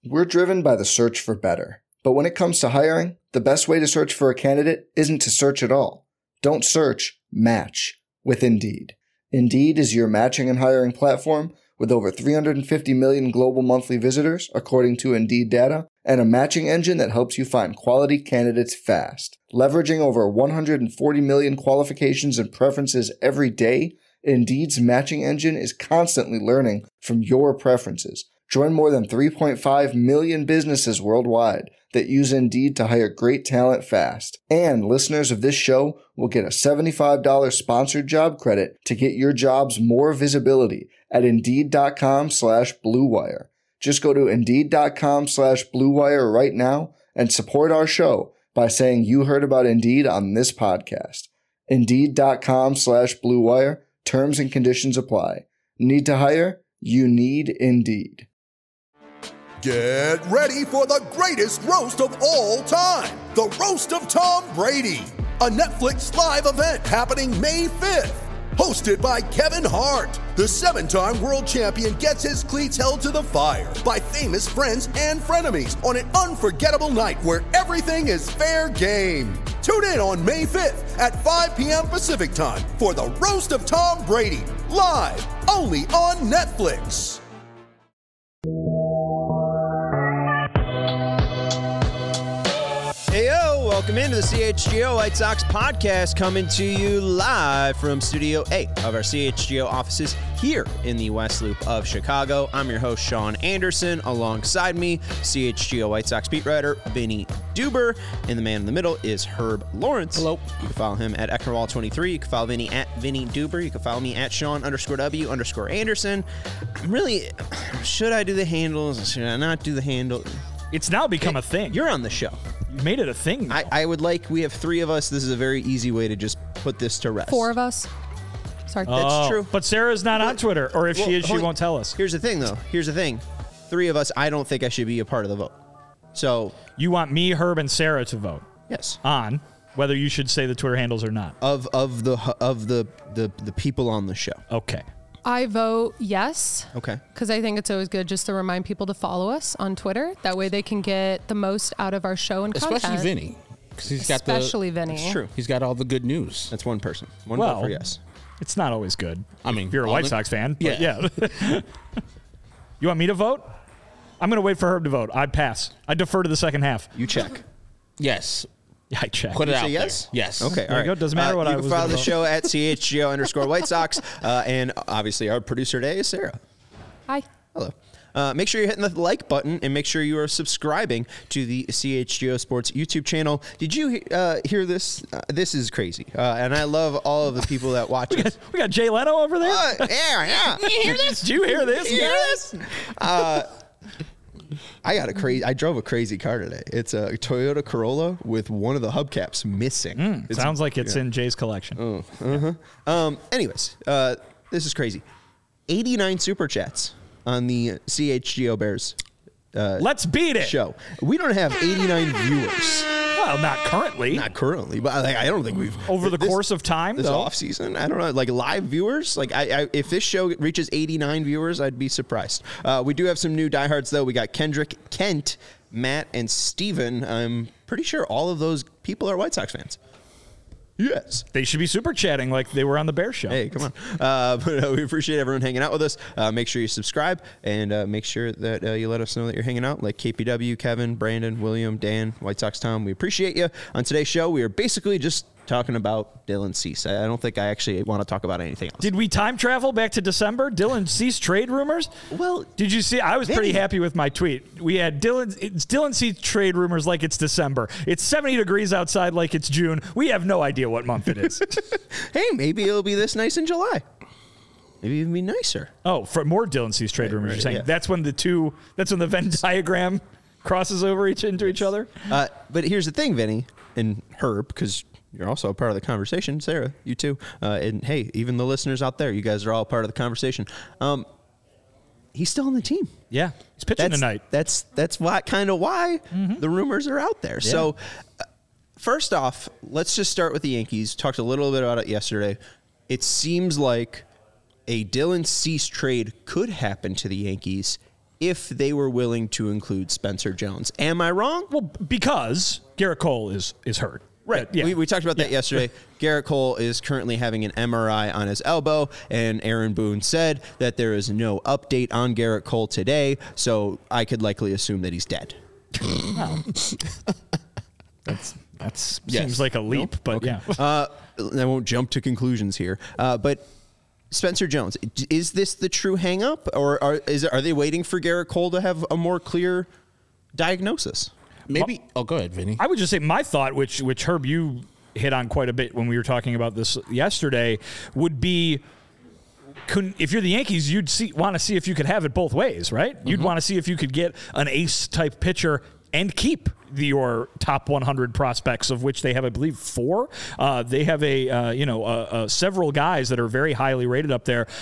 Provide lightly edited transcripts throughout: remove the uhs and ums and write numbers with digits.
We're driven by the search for better. But when it comes to hiring, the best way to search for a candidate isn't to search at all. Don't search, match with Indeed. Indeed is your matching and hiring platform with over 350 million global monthly visitors, according to Indeed data, and a matching engine that helps you find quality candidates fast. Leveraging over 140 million qualifications and preferences every day, Indeed's matching engine is constantly learning from your preferences. Join more than 3.5 million businesses worldwide that use Indeed to hire great talent fast. And listeners of this show will get a $75 sponsored job credit to get your jobs more visibility at Indeed.com/Blue Wire. Just go to Indeed.com/Blue Wire right now and support our show by saying you heard about Indeed on this podcast. Indeed.com/Blue Wire. Terms and conditions apply. Need to hire? You need Indeed. Get ready for the greatest roast of all time, the Roast of Tom Brady, a Netflix live event happening May 5th. Hosted by Kevin Hart, the 7-time world champion gets his cleats held to the fire by famous friends and frenemies on an unforgettable night where everything is fair game. Tune in on May 5th at 5 p.m. Pacific time for the Roast of Tom Brady, live only on Netflix. Heyo, welcome into the CHGO White Sox podcast, coming to you live from Studio A of our CHGO offices here in the West Loop of Chicago. I'm your host, Sean Anderson. Alongside me, CHGO White Sox beat writer Vinny Duber, and the man in the middle is Herb Lawrence. Hello. You can follow him at Ecknerwall23. You can follow Vinny at Vinny Duber. You can follow me at Sean_W_Anderson. Should I do the handles? Should I not do the handle? It's now become a thing. You're on the show. You made it a thing now. We have 3 of us. This is a very easy way to just put this to rest. 4 of us. Sorry. That's true. But Sarah's not on Twitter, or if she is, she won't tell us. Here's the thing, though. 3 of us, I don't think I should be a part of the vote. So you want me, Herb, and Sarah to vote? Yes. On whether you should say the Twitter handles or not. Of the people on the show. Okay. I vote yes. Okay. Because I think it's always good just to remind people to follow us on Twitter. That way they can get the most out of our show and content. Especially Vinny. Because he's got Vinny. It's true. He's got all the good news. That's one person. One vote for yes. It's not always good. I mean, if you're a White Sox fan. Yeah. Yeah. You want me to vote? I'm going to wait for Herb to vote. I pass. I defer to the second half. You check. Yes. Yeah, I check. Put it out yes? there. Yes. Okay. There you go. Doesn't matter what I was. You can follow the show at CHGO_White Sox. And obviously our producer today is Sarah. Hi. Hello. Make sure you're hitting the like button and make sure you are subscribing to the CHGO Sports YouTube channel. Did you hear this? This is crazy. And I love all of the people that watch it. We got Jay Leno over there? Yeah. Did you hear this? Did you hear this? You hear this? I drove a crazy car today. It's a Toyota Corolla with one of the hubcaps missing. Sounds like it's in Jay's collection. Anyways, this is crazy. 89 super chats on the CHGO Bears Let's beat it. show. We don't have 89 viewers. Well, not currently. Not currently, but I don't think we've Over the course of time, this though. off season. I don't know, like live viewers. Like if this show reaches 89 viewers, I'd be surprised. We do have some new diehards though. We got Kendrick, Kent, Matt, and Steven. I'm pretty sure all of those people are White Sox fans. Yes. They should be super chatting like they were on the Bears show. Hey, come on. But we appreciate everyone hanging out with us. Make sure you subscribe and make sure that you let us know that you're hanging out. Like KPW, Kevin, Brandon, William, Dan, White Sox Tom. We appreciate you. On today's show, we are basically just talking about Dylan Cease. I don't think I actually want to talk about anything else. Did we time travel back to December? Dylan Cease trade rumors? Well, did you see? I was pretty happy with my tweet. We had Dylan Cease trade rumors like it's December. It's 70 degrees outside like it's June. We have no idea what month it is. Hey, maybe it'll be this nice in July. Maybe even be nicer. Oh, for more Dylan Cease trade rumors, you're saying. Yeah. That's when the Venn diagram crosses over into each other? But here's the thing, Vinny and Herb, because you're also a part of the conversation. Sarah, you too. And hey, even the listeners out there, you guys are all part of the conversation. He's still on the team. Yeah, he's pitching tonight. That's why the rumors are out there. Yeah. So first off, let's just start with the Yankees. Talked a little bit about it yesterday. It seems like a Dylan Cease trade could happen to the Yankees if they were willing to include Spencer Jones. Am I wrong? Well, because Garrett Cole is hurt. Right. Yeah. We talked about that yesterday. Garrett Cole is currently having an MRI on his elbow, and Aaron Boone said that there is no update on Garrett Cole today, so I could likely assume that he's dead. That seems like a leap, but yeah. I won't jump to conclusions here. But Spencer Jones, is this the true hang-up, or are they waiting for Garrett Cole to have a more clear diagnosis? Maybe. Oh, go ahead, Vinny. I would just say my thought, which Herb, you hit on quite a bit when we were talking about this yesterday, would be, if you're the Yankees, you'd want to see if you could have it both ways, right? You'd want to see if you could get an ace-type pitcher and keep your top 100 prospects, of which they have, I believe, 4. They have several guys that are very highly rated up there.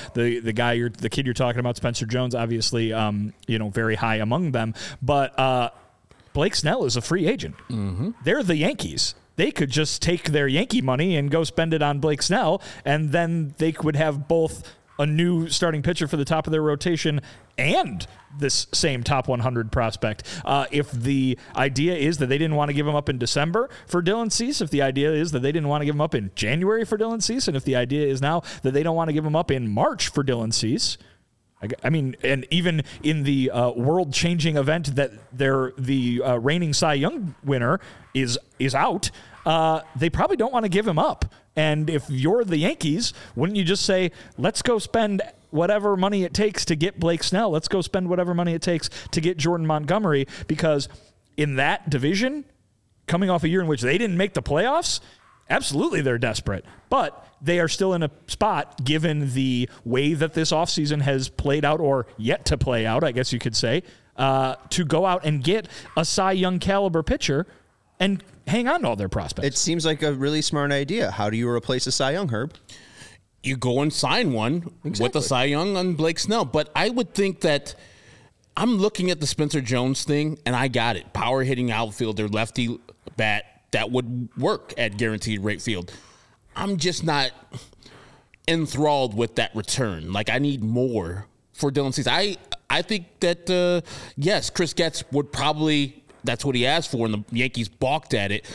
The kid you're talking about, Spencer Jones, obviously, very high among them. But Blake Snell is a free agent. Mm-hmm. They're the Yankees. They could just take their Yankee money and go spend it on Blake Snell, and then they would have both a new starting pitcher for the top of their rotation and this same top 100 prospect. If the idea is that they didn't want to give him up in December for Dylan Cease, if the idea is that they didn't want to give him up in January for Dylan Cease, and if the idea is now that they don't want to give him up in March for Dylan Cease, I mean, and even in the world-changing event that the reigning Cy Young winner is out, they probably don't want to give him up. And if you're the Yankees, wouldn't you just say, let's go spend whatever money it takes to get Blake Snell. Let's go spend whatever money it takes to get Jordan Montgomery, because in that division, coming off a year in which they didn't make the playoffs, absolutely they're desperate. But they are still in a spot, given the way that this offseason has played out, or yet to play out, I guess you could say, to go out and get a Cy Young caliber pitcher and hang on to all their prospects. It seems like a really smart idea. How do you replace a Cy Young, Herb? You go and sign one with a Cy Young on Blake Snell. But I would think that I'm looking at the Spencer Jones thing, and I got it. Power hitting outfielder, lefty bat, that would work at guaranteed rate field. I'm just not enthralled with that return. Like, I need more for Dylan Cease. I think that, yes, Chris Getz would probably, that's what he asked for, and the Yankees balked at it.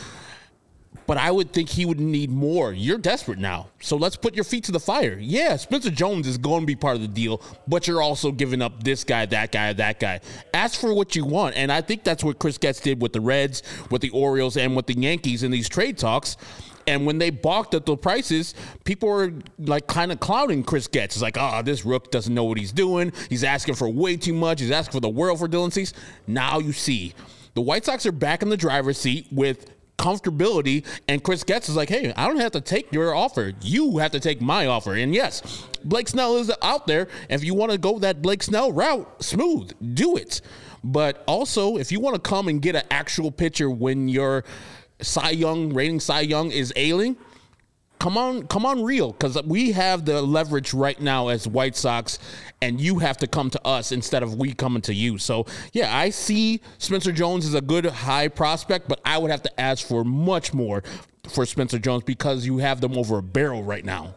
But I would think he would need more. You're desperate now, so let's put your feet to the fire. Yeah, Spencer Jones is going to be part of the deal, but you're also giving up this guy, that guy, that guy. Ask for what you want, and I think that's what Chris Getz did with the Reds, with the Orioles, and with the Yankees in these trade talks. And when they balked at the prices, people were like kind of clowning Chris Getz. It's like, this rook doesn't know what he's doing. He's asking for way too much. He's asking for the world for Dylan Cease. Now you see, the White Sox are back in the driver's seat with comfortability, and Chris Getz is like, hey, I don't have to take your offer. You have to take my offer. And yes, Blake Snell is out there. If you want to go that Blake Snell route, smooth, do it. But also, if you want to come and get an actual pitcher when your Cy Young, reigning Cy Young, is ailing, come on real, because we have the leverage right now as White Sox, and you have to come to us instead of we coming to you. So, yeah, I see Spencer Jones as a good high prospect, but I would have to ask for much more for Spencer Jones because you have them over a barrel right now.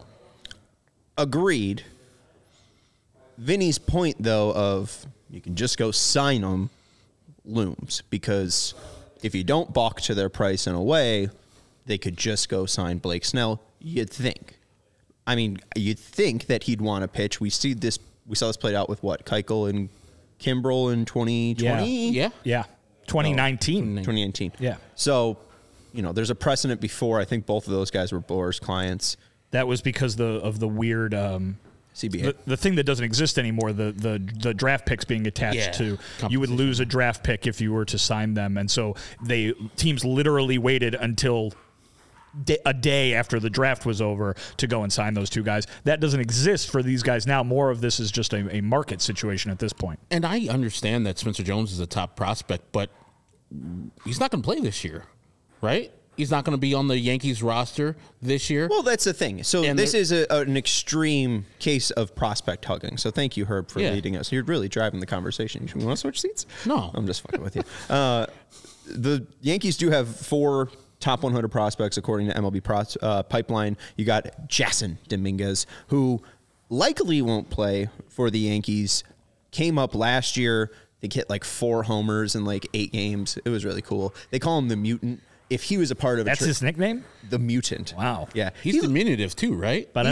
Agreed. Vinny's point, though, of you can just go sign them looms, because if you don't balk to their price in a way, they could just go sign Blake Snell, you'd think. I mean, you'd think that he'd want to pitch. We saw this played out with what? Keuchel and Kimbrel in 2020? Yeah. 2019. 2019. Yeah. So, there's a precedent before. I think both of those guys were Boras clients. That was because of the weird CBA. The thing that doesn't exist anymore, the draft picks being attached to. You would lose a draft pick if you were to sign them, and so teams literally waited until a day after the draft was over to go and sign those two guys. That doesn't exist for these guys now. More of this is just a market situation at this point. And I understand that Spencer Jones is a top prospect, but he's not going to play this year, right? He's not going to be on the Yankees roster this year. Well, that's the thing. So this is an extreme case of prospect hugging. So thank you, Herb, for leading us. You're really driving the conversation. You want to switch seats? No. I'm just fucking with you. The Yankees do have 4 top 100 prospects, according to MLB Pipeline. You got Jason Dominguez, who likely won't play for the Yankees, came up last year, think hit like 4 homers in like 8 games. It was really cool. They call him the Mutant. If he was a part of That's his nickname? the Mutant. Wow. Yeah. He's diminutive too, right? he's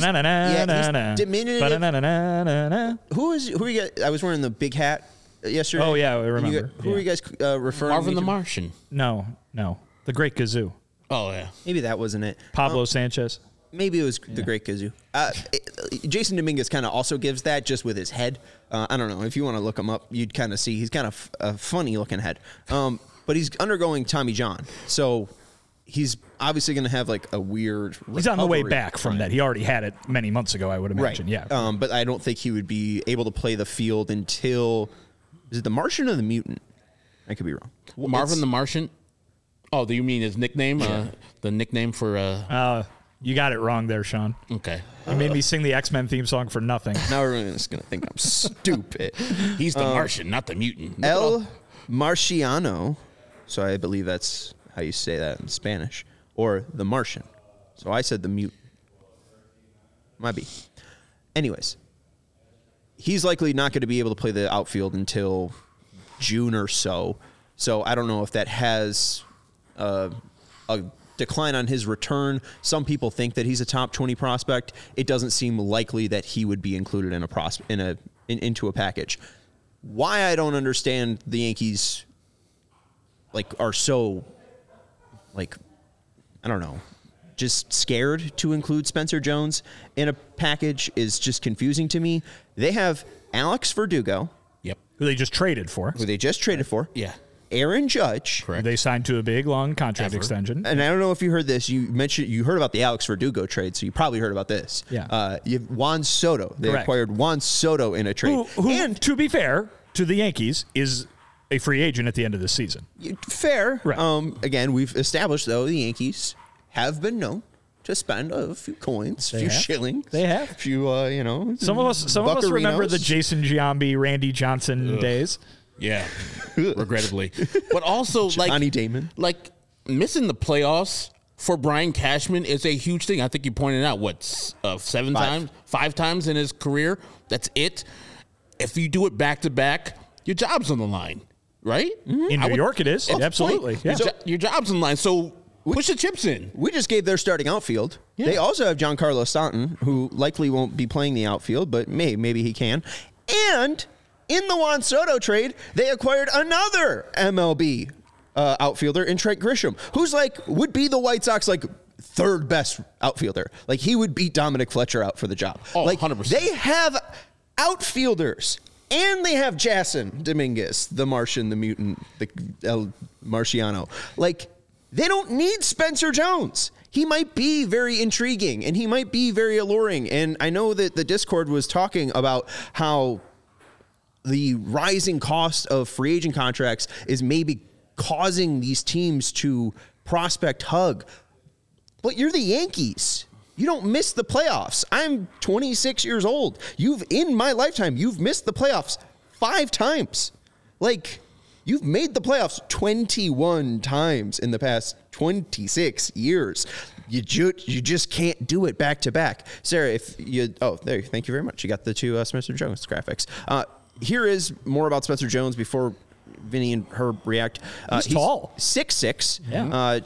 diminutive. Who are you guys? I was wearing the big hat yesterday. Oh, yeah, I remember. Who are you guys referring Marvin me the to? Martian. No. The Great Gazoo. Oh yeah. Maybe that wasn't it. Pablo Sanchez. Maybe it was the Great Gazoo. Jason Dominguez kind of also gives that just with his head. I don't know. If you want to look him up, you'd kind of see he's kind of a funny looking head. But he's undergoing Tommy John. So he's obviously going to have like a weird He's on the way recovery back from time. that. He already had it many months ago, I would imagine. Right. Yeah. But I don't think he would be able to play the field until, is it the Martian or the Mutant? I could be wrong. Marvin the Martian. Oh, do you mean his nickname? The nickname for. You got it wrong there, Sean. Okay. You made me sing the X-Men theme song for nothing. Now everyone's going to think I'm stupid. He's the Martian, not the mutant. El Marciano. So I believe that's how you say that in Spanish. Or the Martian. So I said the Mutant. Might be. Anyways. He's likely not going to be able to play the outfield until June or so. So I don't know if that has a decline on his return. Some people think that he's a top 20 prospect. It doesn't seem likely that he would be included in into a package. Why I don't understand the Yankees are so I don't know, just scared to include Spencer Jones in a package is just confusing to me. They have Alex Verdugo, Yep. Who they just traded for. who they just traded for. Yeah. Aaron Judge. Correct. They signed to a big, long contract extension. And I don't know if you heard this. You heard about the Alex Verdugo trade, so you probably heard about this. Yeah. You have Juan Soto. They Correct. acquired Juan Soto in a trade. Who, and to be fair to the Yankees, is a free agent at the end of the season. fair. Right. Again, we've established, though, the Yankees have been known to spend a few coins, a few have. shillings. They have. A few, Some of us remember the Jason Giambi, Randy Johnson days. Yeah. Regrettably. But also, Johnny Damon. Missing the playoffs for Brian Cashman is a huge thing. I think you pointed out, 5 times in his career? That's it. If you do it back-to-back, your job's on the line, right? In New York, it is. Absolutely. Yeah. Your job's on the line, so push the chips in. We just gave their starting outfield. Yeah. They also have Giancarlo Stanton, who likely won't be playing the outfield, but maybe he can. And in the Juan Soto trade, they acquired another MLB outfielder in Trent Grisham, who's would be the White Sox third best outfielder. He would beat Dominic Fletcher out for the job. Oh, 100%. They have outfielders. And they have Jason Dominguez, the Martian, the Mutant, the El Marciano. They don't need Spencer Jones. He might be very intriguing, and he might be very alluring. And I know that the Discord was talking about how the rising cost of free agent contracts is maybe causing these teams to prospect hug. But you're the Yankees. You don't miss the playoffs. I'm 26 years old. In my lifetime, you've missed the playoffs 5 times. You've made the playoffs 21 times in the past 26 years. You just can't do it back to back. Sarah, thank you very much. You got the 2 Spencer Jones graphics. Here is more about Spencer Jones before Vinny and Herb react. He's tall. 6'6", Yeah.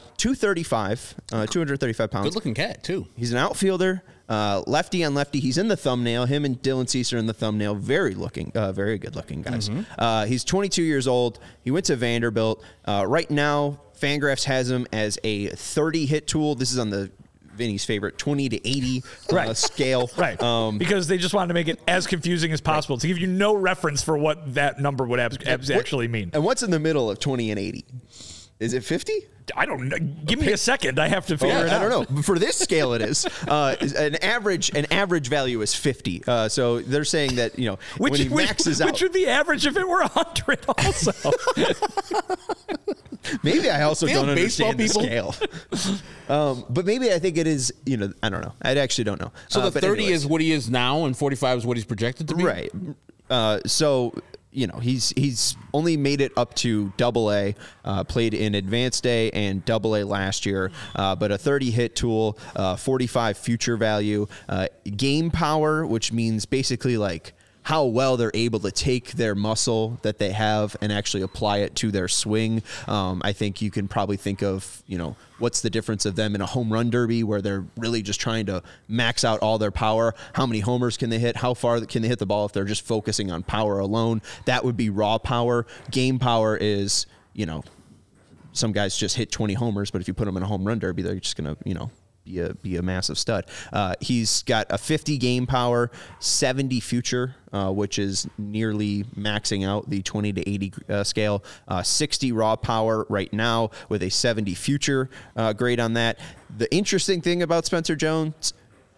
235 pounds. Good looking cat, too. He's an outfielder, lefty on lefty. He's in the thumbnail. Him and Dylan Cease are in the thumbnail. Very good looking guys. Mm-hmm. He's 22 years old. He went to Vanderbilt. Right now, Fangraphs has him as a 30 hit tool. This is on the Vinny's favorite 20 to 80 scale. Right. Because they just wanted to make it as confusing as possible to give you no reference for what that number would actually mean. And what's in the middle of 20 and 80? Is it 50? I don't know. Give me a second. I have to figure it out. I don't know. For this scale, it is. An average value is 50. So they're saying that, when he maxes out. Which would be average if it were 100 also. Maybe I also don't understand the baseball scale. But maybe I think it is, I don't know. I actually don't know. So the 30 is what he is now, and 45 is what he's projected to be? Right. So, he's only made it up to AA, played in Advanced A and AA last year, but a 30 hit tool, 45 future value, game power, which means basically how well they're able to take their muscle that they have and actually apply it to their swing. I think you can probably think of, what's the difference of them in a home run derby where they're really just trying to max out all their power. How many homers can they hit? How far can they hit the ball if they're just focusing on power alone? That would be raw power. Game power is, some guys just hit 20 homers, but if you put them in a home run derby, they're just going to, be a massive stud. He's got a 50 game power, 70 future, which is nearly maxing out the 20 to 80 scale, 60 raw power right now with a 70 future grade on that. The interesting thing about Spencer Jones,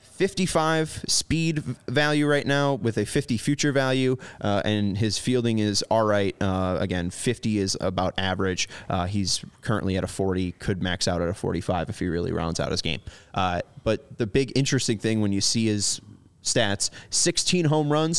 55 speed value right now with a 50 future value, and his fielding is all right. Again, 50 is about average. He's currently at a 40, could max out at a 45 if he really rounds out his game. But the big interesting thing when you see his stats, 16 home runs,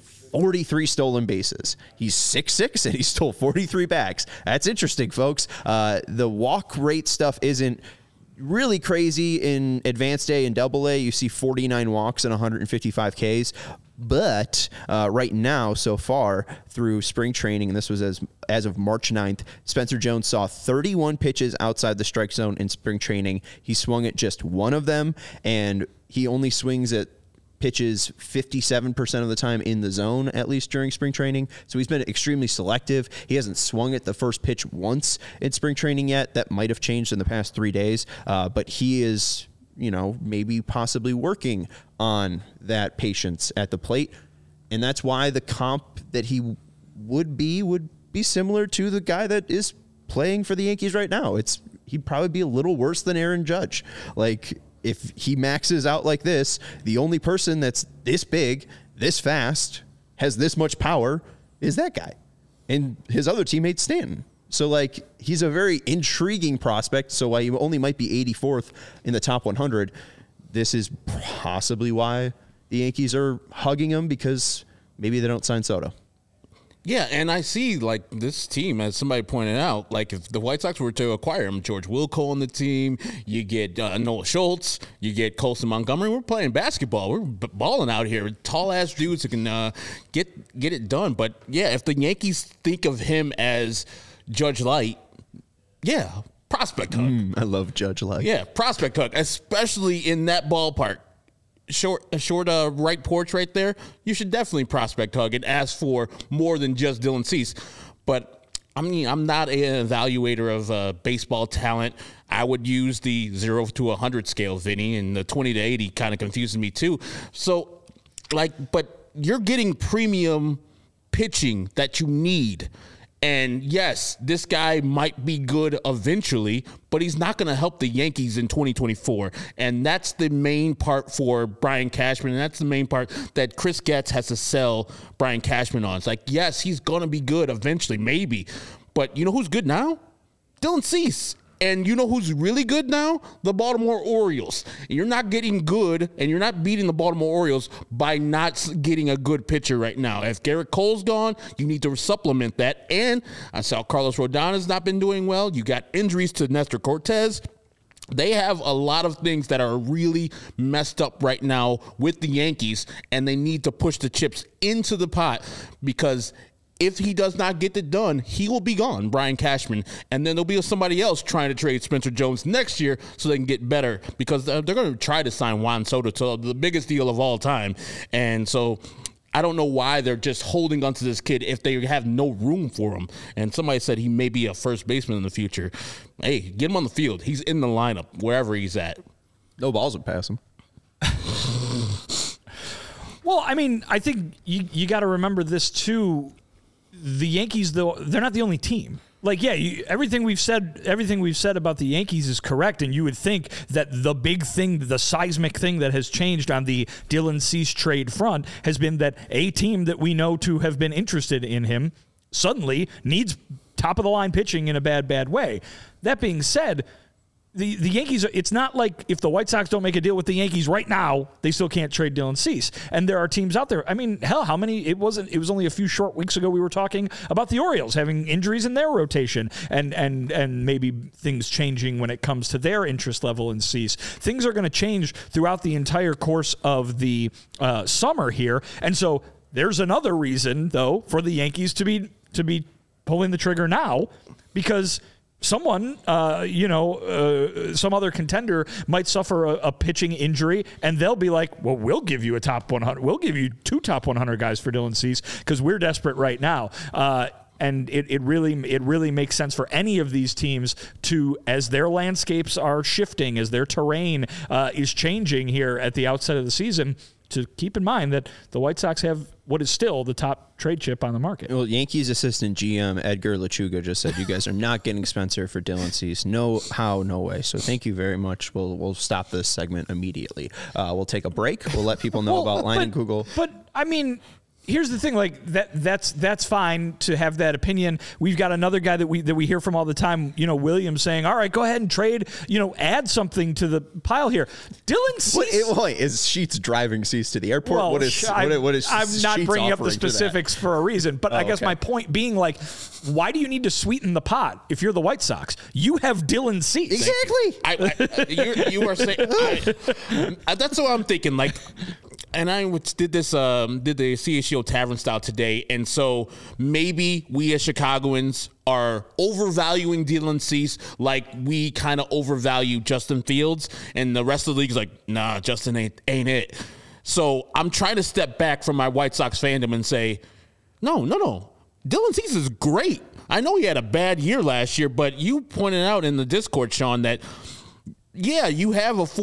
43 stolen bases. He's 6'6", and he stole 43 bags. That's interesting, folks. The walk rate stuff isn't really crazy in advanced A and double A. You see 49 walks and 155 Ks. But right now, so far through spring training, and this was as of March 9th, Spencer Jones saw 31 pitches outside the strike zone in spring training. He swung at just one of them, and he only swings at pitches 57% of the time in the zone, at least during spring training. So he's been extremely selective. He hasn't swung at the first pitch once in spring training yet. That might have changed in the past 3 days, but he is, maybe possibly working on that patience at the plate. And that's why the comp that he would be similar to the guy that is playing for the Yankees right now. He'd probably be a little worse than Aaron Judge. If he maxes out like this, the only person that's this big, this fast, has this much power is that guy. And his other teammate, Stanton. So, he's a very intriguing prospect. So while he only might be 84th in the top 100, this is possibly why the Yankees are hugging him, because maybe they don't sign Soto. Yeah, and I see, this team, as somebody pointed out, if the White Sox were to acquire him, George Wilco on the team, you get Noah Schultz, you get Colson Montgomery. We're playing basketball. We're balling out here. Tall-ass dudes who can get it done. But, yeah, if the Yankees think of him as Judge Light, yeah, prospect hug. I love Judge Light. Yeah, prospect hug, especially in that ballpark. Short right porch right there, you should definitely prospect hug and ask for more than just Dylan Cease. But, I'm not an evaluator of baseball talent. I would use the 0 to 100 scale, Vinny, and the 20 to 80 kind of confuses me too. So, but you're getting premium pitching that you need. And yes, this guy might be good eventually, but he's not going to help the Yankees in 2024. And that's the main part for Brian Cashman. And that's the main part that Chris Getz has to sell Brian Cashman on. It's yes, he's going to be good eventually, maybe. But you know who's good now? Dylan Cease. And you know who's really good now? The Baltimore Orioles. You're not getting good, and you're not beating the Baltimore Orioles by not getting a good pitcher right now. If Garrett Cole's gone, you need to supplement that. And I saw Carlos Rodon has not been doing well. You got injuries to Nestor Cortez. They have a lot of things that are really messed up right now with the Yankees, and they need to push the chips into the pot, because if he does not get it done, he will be gone, Brian Cashman. And then there'll be somebody else trying to trade Spencer Jones next year so they can get better, because they're going to try to sign Juan Soto, the biggest deal of all time. And so I don't know why they're just holding onto this kid if they have no room for him. And somebody said he may be a first baseman in the future. Hey, get him on the field. He's in the lineup wherever he's at. No balls would pass him. Well, I think you got to remember this too. The Yankees, though, they're not the only team. Everything we've said about the Yankees is correct, and you would think that the big thing, the seismic thing that has changed on the Dylan Cease trade front has been that a team that we know to have been interested in him suddenly needs top-of-the-line pitching in a bad way. That being said, the Yankees, it's not like if the White Sox don't make a deal with the Yankees right now, they still can't trade Dylan Cease. And there are teams out there. How many? It was only a few short weeks ago we were talking about the Orioles having injuries in their rotation and maybe things changing when it comes to their interest level in Cease. Things are going to change throughout the entire course of the summer here. And so there's another reason, though, for the Yankees to be pulling the trigger now, because someone, some other contender might suffer a pitching injury, and they'll be like, well, we'll give you a top 100. We'll give you 2 top 100 guys for Dylan Cease because we're desperate right now. And it really makes sense for any of these teams to, as their landscapes are shifting, as their terrain is changing here at the outset of the season, to keep in mind that the White Sox have what is still the top trade chip on the market. Well, Yankees assistant GM Edgar Lechuga just said you guys are not getting Spencer for Dylan Cease. No how, no way. So thank you very much. We'll stop this segment immediately. We'll take a break. We'll let people know about Leinenkugel. But I mean, here's the thing, like that's fine to have that opinion. We've got another guy that we hear from all the time, Williams, saying, all right, go ahead and trade, add something to the pile here. Dylan Cease. Wait, is Sheets driving Cease to the airport? Well, what is I'm not Sheets bringing up the offering to that? specifics for a reason, but I guess okay. my point being, like, why do you need to sweeten the pot if you're the White Sox? You have Dylan Cease. Exactly. You are saying that's what I'm thinking. Like, and I did the CHGO Tavern style today, and so maybe we as Chicagoans are overvaluing Dylan Cease like we kind of overvalue Justin Fields, and the rest of the league is like, nah, Justin ain't it. So I'm trying to step back from my White Sox fandom and say, no. Dylan Cease is great. I know he had a bad year last year, but you pointed out in the Discord, Sean, that yeah, you have a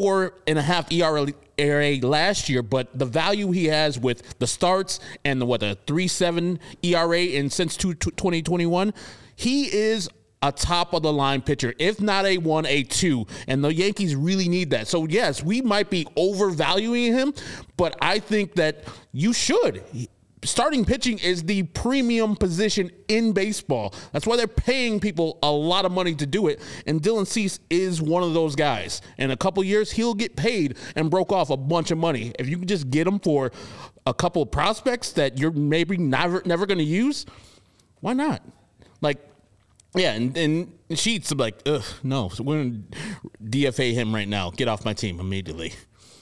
4.5 ERA last year, but the value he has with the starts and the 3.7 ERA since 2021, he is a top of the line pitcher, if not a 1, a 2, and the Yankees really need that. So yes, we might be overvaluing him, but I think that you should. Starting pitching is the premium position in baseball. That's why they're paying people a lot of money to do it. And Dylan Cease is one of those guys. In a couple years, he'll get paid and broke off a bunch of money. If you can just get him for a couple of prospects that you're maybe never going to use, why not? Like, yeah, and Sheets are like, ugh, no. So we're going to DFA him right now. Get off my team immediately.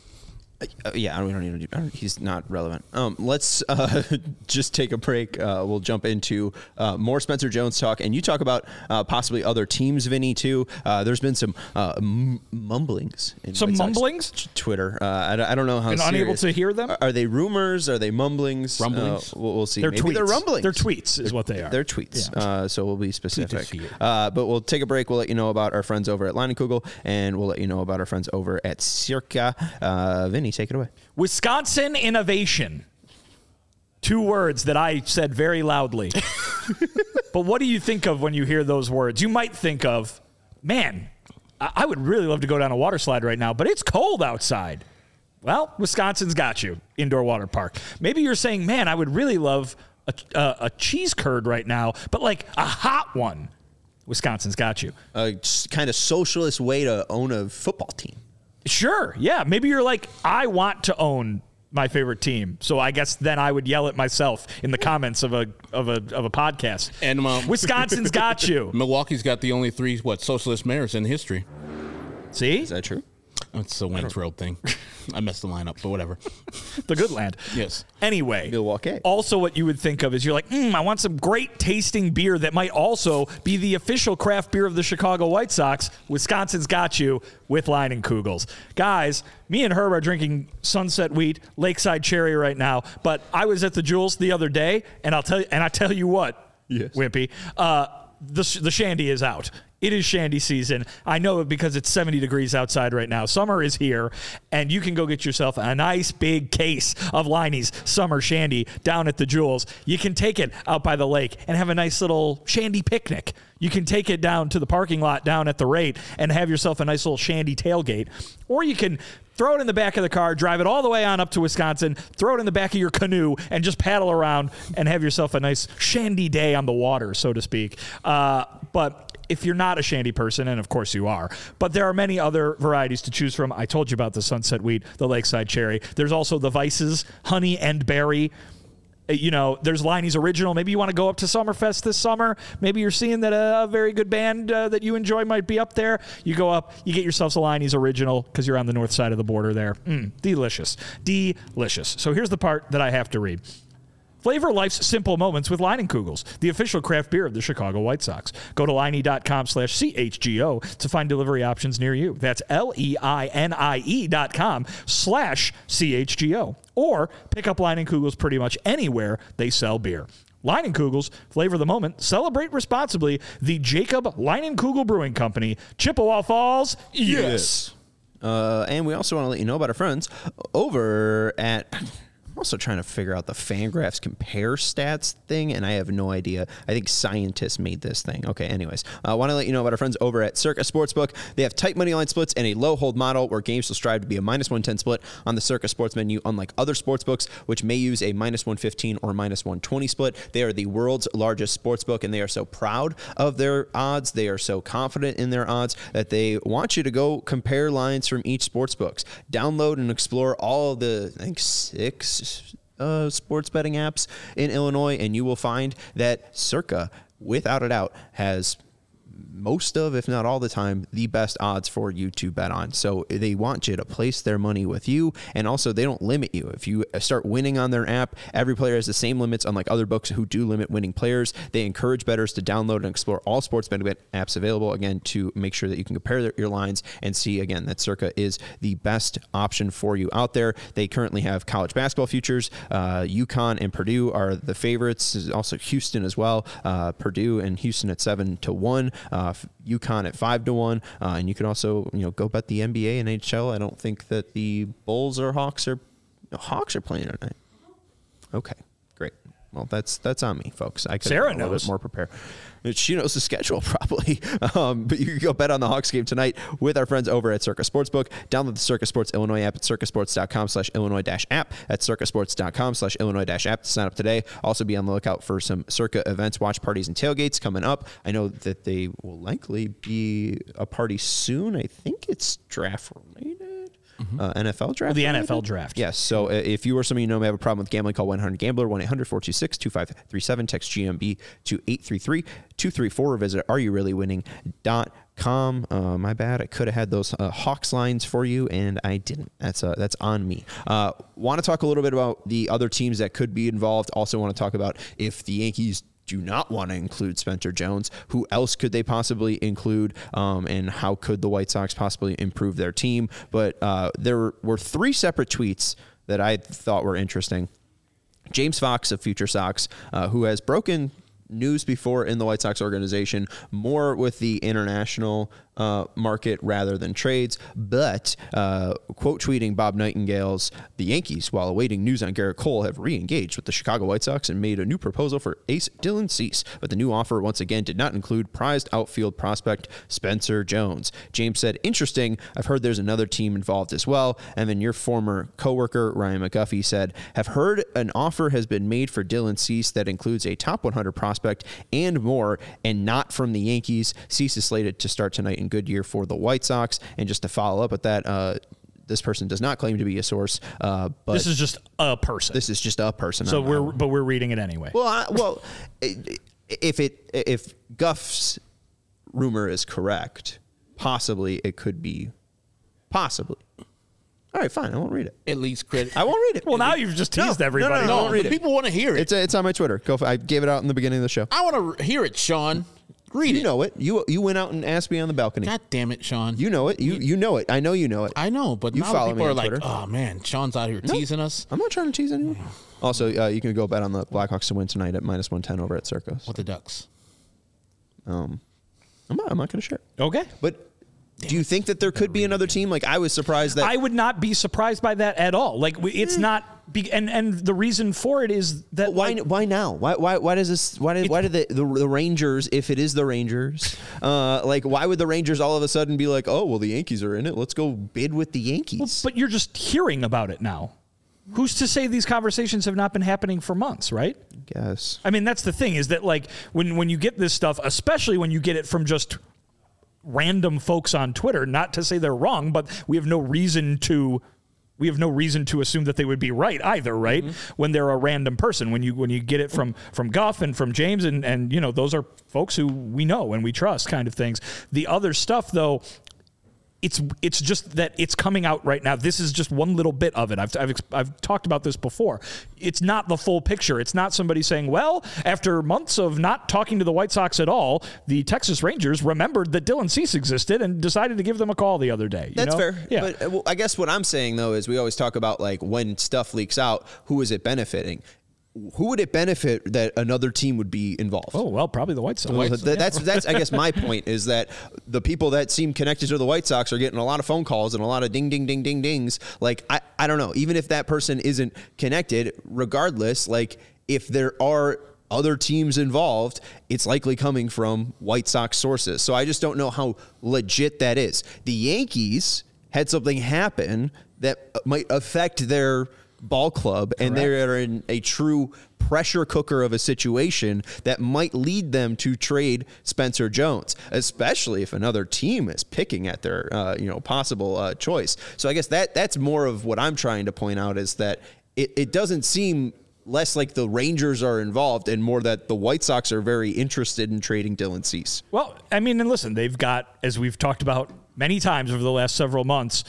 Yeah, we don't need to do. He's not relevant. Let's just take a break. We'll jump into more Spencer Jones talk, and you talk about possibly other teams, Vinny, too. There's been some mumblings. Twitter. I don't know how. Been unable to hear them. Are they rumors? Are they mumblings? Rumblings. We'll see. They're Maybe tweets. they're rumblings. They're tweets, is what they are. They're tweets. Yeah. So we'll be specific. But we'll take a break. We'll let you know about our friends over at Leinenkugel, and we'll let you know about our friends over at Circa. Vinny, take it away. Wisconsin innovation. 2 words that I said very loudly. But what do you think of when you hear those words? You might think of, man, I would really love to go down a water slide right now, but it's cold outside. Well, Wisconsin's got you. Indoor water park. Maybe you're saying, man, I would really love a cheese curd right now, but like a hot one. Wisconsin's got you. A kind of socialist way to own a football team. Sure. Yeah. Maybe you're like, I want to own my favorite team. So I guess then I would yell at myself in the comments of a podcast. And Wisconsin's got you. Milwaukee's got the only 3 socialist mayors in history. See? Is that true? It's a Wayne's World thing. I messed the line up, but whatever. The good land. Yes. Anyway. Milwaukee. Also what you would think of is you're like, I want some great tasting beer that might also be the official craft beer of the Chicago White Sox. Wisconsin's got you with Leinenkugels. Guys, me and Herb are drinking Sunset Wheat, Lakeside Cherry right now, but I was at the Jewels the other day, and I tell you what, yes. Wimpy, the shandy is out. It is shandy season. I know it because it's 70 degrees outside right now. Summer is here, and you can go get yourself a nice big case of Leinie's Summer Shandy down at the Jewels. You can take it out by the lake and have a nice little shandy picnic. You can take it down to the parking lot down at the Rate and have yourself a nice little shandy tailgate. Or you can throw it in the back of the car, drive it all the way on up to Wisconsin, throw it in the back of your canoe, and just paddle around and have yourself a nice shandy day on the water, so to speak. But if you're not a shandy person, and of course you are, but there are many other varieties to choose from. I told you about the Sunset Wheat, the Lakeside Cherry. There's also the Vices, Honey and Berry. There's Leinie's Original. Maybe you want to go up to Summerfest this summer. Maybe you're seeing that a very good band that you enjoy might be up there. You go up, you get yourselves a Leinie's Original because you're on the north side of the border there. Delicious. Delicious. So here's the part that I have to read. Flavor life's simple moments with Leinenkugel's, the official craft beer of the Chicago White Sox. Go to Leinie.com/CHGO to find delivery options near you. That's LEINIE.com/CHGO. Or pick up Leinenkugel's pretty much anywhere they sell beer. Leinenkugel's, flavor the moment, celebrate responsibly. The Jacob Leinenkugel Brewing Company, Chippewa Falls, yes. And we also want to let you know about our friends over at... I'm also trying to figure out the Fangraphs compare stats thing, and I have no idea. I think scientists made this thing. Okay, anyways. I want to let you know about our friends over at Circa Sportsbook. They have tight money line splits and a low hold model where games will strive to be a -110 split on the Circa Sports menu, unlike other sportsbooks, which may use a -115 or -120 split. They are the world's largest sportsbook, and they are so proud of their odds. They are so confident in their odds that they want you to go compare lines from each sportsbooks. Download and explore all of the, I think, 6 sports betting apps in Illinois, and you will find that Circa, without a doubt, has most of, if not all the time, the best odds for you to bet on. So they want you to place their money with you, and also they don't limit you. If you start winning on their app, every player has the same limits, unlike other books who do limit winning players. They encourage bettors to download and explore all sports betting apps available, again, to make sure that you can compare your lines and see, again, that Circa is the best option for you out there. They currently have college basketball futures. UConn and Purdue are the favorites. Also Houston as well. Purdue and Houston at 7-1. UConn at 5-1, and you can also go bet the NBA and NHL. I don't think that the Bulls or Hawks are playing tonight. Okay, great. Well, that's on me, folks. I could Sarah have been a little knows. bit more prepared. She knows the schedule probably, but you can go bet on the Hawks game tonight with our friends over at Circa Sportsbook. Download the Circa Sports Illinois app at circasports.com/Illinois-app. At circasports.com/Illinois-app to sign up today. Also be on the lookout for some Circa events, watch parties, and tailgates coming up. I know that they will likely be a party soon. I think it's draft related. NFL draft? Well, the NFL draft. Yes. So if you or some of you know may have a problem with gambling, call 1-800-GAMBLER, 1-800-426-2537. Text GMB to 833-234 or visit areyoureallywinning.com. My bad. I could have had those Hawks lines for you, and I didn't. That's on me. Want to talk a little bit about the other teams that could be involved. Also want to talk about if the Yankees do not want to include Spencer Jones, who else could they possibly include, and how could the White Sox possibly improve their team? But there were 3 separate tweets that I thought were interesting. James Fox of Future Sox, who has broken news before in the White Sox organization, more with the international market rather than trades, but quote tweeting Bob Nightingale's, the Yankees, while awaiting news on Garrett Cole, have re-engaged with the Chicago White Sox and made a new proposal for ace Dylan Cease, but the new offer once again did not include prized outfield prospect Spencer Jones. James said, interesting, I've heard there's another team involved as well. And then your former coworker Ryan McGuffey said, have heard an offer has been made for Dylan Cease that includes a top 100 prospect and more, and not from the Yankees. Cease is slated to start tonight in Goodyear for the White Sox. And just to follow up with that, this person does not claim to be a source, but this is just a person. This is just a person. So we're reading it anyway. Well, if Guff's rumor is correct, possibly it could be possibly. All right, fine. I won't read it. At least credit. I won't read it. Well, now you've just teased everybody. No, I won't read the it. people want to hear it. It's on my Twitter. I gave it out in the beginning of the show. I want to hear it, Sean. Read it. You know it. You went out and asked me on the balcony. God damn it, Sean. You know it. You know it. I know you know it. I know, but You now follow people me are on like, Twitter. oh, man, Sean's out here teasing us. I'm not trying to tease anyone. Also, you can go bet on the Blackhawks to win tonight at -110 over at Circus. With the Ducks. I'm not going to share it. Okay. But do you think that there could be another team? Like, I was surprised that... I would not be surprised by that at all. Like, it's not... And the reason for it is that... Why now? Why does this... Why did the Rangers, if it is the Rangers, why would the Rangers all of a sudden be like, oh, well, the Yankees are in it. Let's go bid with the Yankees. Well, but you're just hearing about it now. Who's to say these conversations have not been happening for months, right? Yes. I mean, that's the thing, is that, like, when you get this stuff, especially when you get it from just random folks on Twitter, not to say they're wrong, but we have no reason to assume that they would be right either, right? Mm-hmm. When they're a random person, when you get it from Guff and from James and those are folks who we know and we trust, kind of things. The other stuff, though, it's just that it's coming out right now. This is just one little bit of it. I've talked about this before. It's not the full picture. It's not somebody saying, well, after months of not talking to the White Sox at all, the Texas Rangers remembered that Dylan Cease existed and decided to give them a call the other day. That's fair. Yeah. But I guess what I'm saying, though, is we always talk about, like, when stuff leaks out, who is it benefiting? Who would it benefit that another team would be involved? Oh, well, probably the White Sox. Well, that's I guess my point is that the people that seem connected to the White Sox are getting a lot of phone calls and a lot of ding, ding, ding, ding, dings. Like, I don't know. Even if that person isn't connected, regardless, like, if there are other teams involved, it's likely coming from White Sox sources. So I just don't know how legit that is. The Yankees had something happen that might affect their ball club, and they're in a true pressure cooker of a situation that might lead them to trade Spencer Jones, especially if another team is picking at their possible choice. So I guess that's more of what I'm trying to point out, is that it doesn't seem less like the Rangers are involved and more that the White Sox are very interested in trading Dylan Cease. Well, I mean, and listen, they've got, as we've talked about many times over the last several months,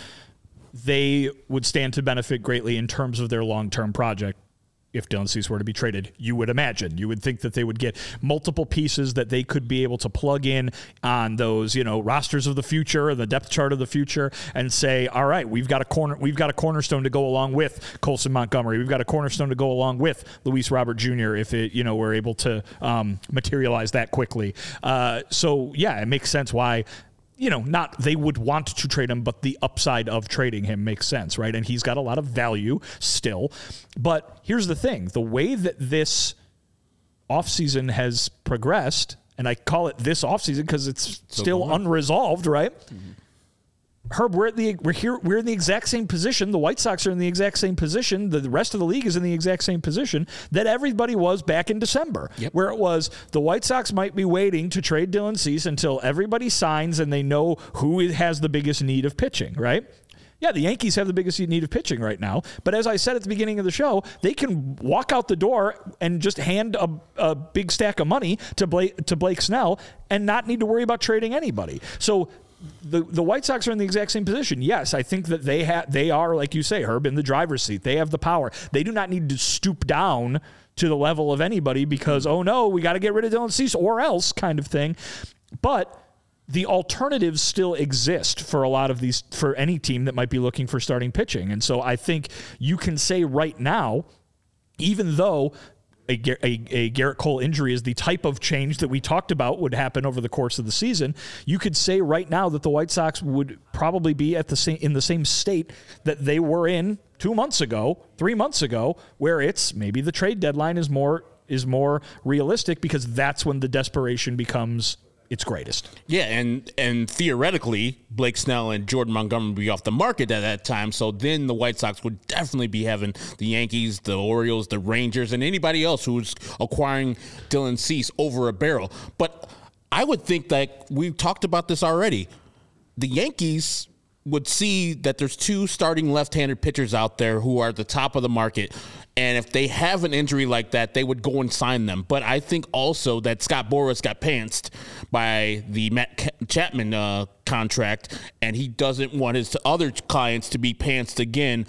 they would stand to benefit greatly in terms of their long-term project if Dylan Cease were to be traded. You would imagine. You would think that they would get multiple pieces that they could be able to plug in on those, rosters of the future, the depth chart of the future, and say, all right, we've got a cornerstone to go along with Colson Montgomery. We've got a cornerstone to go along with Luis Robert Jr. if we're able to materialize that quickly. So yeah, it makes sense why. Not they would want to trade him, but the upside of trading him makes sense, right? And he's got a lot of value still. But here's the thing. The way that this offseason has progressed, and I call it this offseason because it's still unresolved, right? Mm-hmm. Herb, we're in the exact same position. The White Sox are in the exact same position. The rest of the league is in the exact same position that everybody was back in December, where it was the White Sox might be waiting to trade Dylan Cease until everybody signs and they know who has the biggest need of pitching, right? Yeah, the Yankees have the biggest need of pitching right now. But as I said at the beginning of the show, they can walk out the door and just hand a big stack of money to Blake Snell and not need to worry about trading anybody. So the White Sox are in the exact same position. Yes, I think that they are, like you say, Herb, in the driver's seat. They have the power. They do not need to stoop down to the level of anybody because, oh no, we got to get rid of Dylan Cease or else kind of thing. But the alternatives still exist for a lot of these, for any team that might be looking for starting pitching. And so I think you can say right now, even though a Garrett Cole injury is the type of change that we talked about would happen over the course of the season, you could say right now that the White Sox would probably be in the same state that they were in 2 months ago, 3 months ago, where it's maybe the trade deadline is more realistic because that's when the desperation becomes its greatest. Yeah, and theoretically, Blake Snell and Jordan Montgomery would be off the market at that time, so then the White Sox would definitely be having the Yankees, the Orioles, the Rangers, and anybody else who's acquiring Dylan Cease over a barrel. But I would think that we've talked about this already. The Yankees would see that there's two starting left-handed pitchers out there who are at the top of the market, and if they have an injury like that, they would go and sign them. But I think also that Scott Boras got pantsed by the Matt Chapman contract, and he doesn't want his other clients to be pantsed again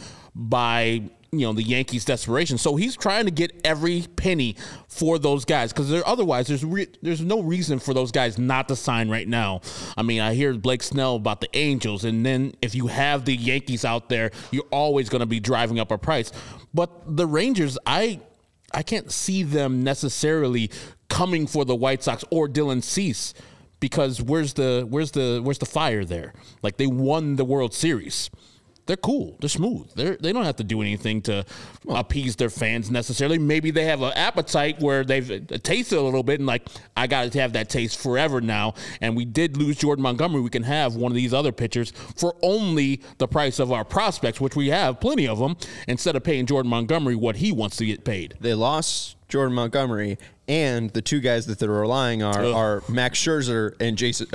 by the Yankees' desperation. So he's trying to get every penny for those guys because otherwise there's no reason for those guys not to sign right now. I mean, I hear Blake Snell about the Angels, and then if you have the Yankees out there, you're always going to be driving up a price. But the Rangers, I can't see them necessarily coming for the White Sox or Dylan Cease because where's the fire there? Like, they won the World Series. They're cool. They're smooth. They don't have to do anything to appease their fans necessarily. Maybe they have an appetite where they've tasted a little bit and like, I got to have that taste forever now. And we did lose Jordan Montgomery. We can have one of these other pitchers for only the price of our prospects, which we have plenty of them, instead of paying Jordan Montgomery what he wants to get paid. They lost Jordan Montgomery, and the two guys that they're relying on are Max Scherzer and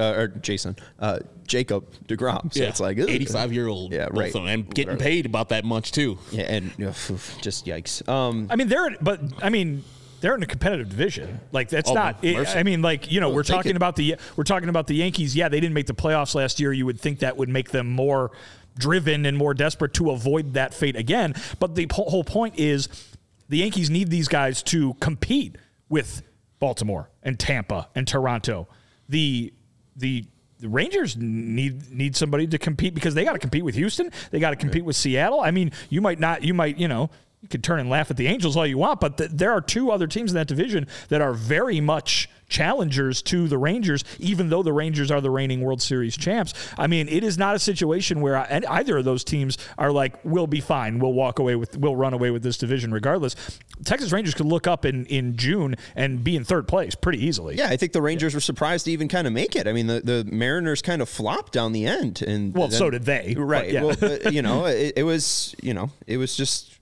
Jacob deGrom. So it's like 85-year-old, right, and getting paid about that much too. Yeah, and just yikes. they're in a competitive division. Like that's Oh, not. mercy. I mean, like we're talking about the Yankees. Yeah, they didn't make the playoffs last year. You would think that would make them more driven and more desperate to avoid that fate again. But the whole point is the Yankees need these guys to compete with Baltimore and Tampa and Toronto. The Rangers need somebody to compete because they got to compete with Houston. They got to compete with Seattle. I mean, you could turn and laugh at the Angels all you want, but there are two other teams in that division that are very much challengers to the Rangers, even though the Rangers are the reigning World Series champs. I mean, it is not a situation where either of those teams are like, we'll be fine. We'll run away with this division regardless. Texas Rangers could look up in June and be in third place pretty easily. Yeah, I think the Rangers were surprised to even kind of make it. I mean, the Mariners kind of flopped down the end, and so did they. Right. Yeah. Well, it was just.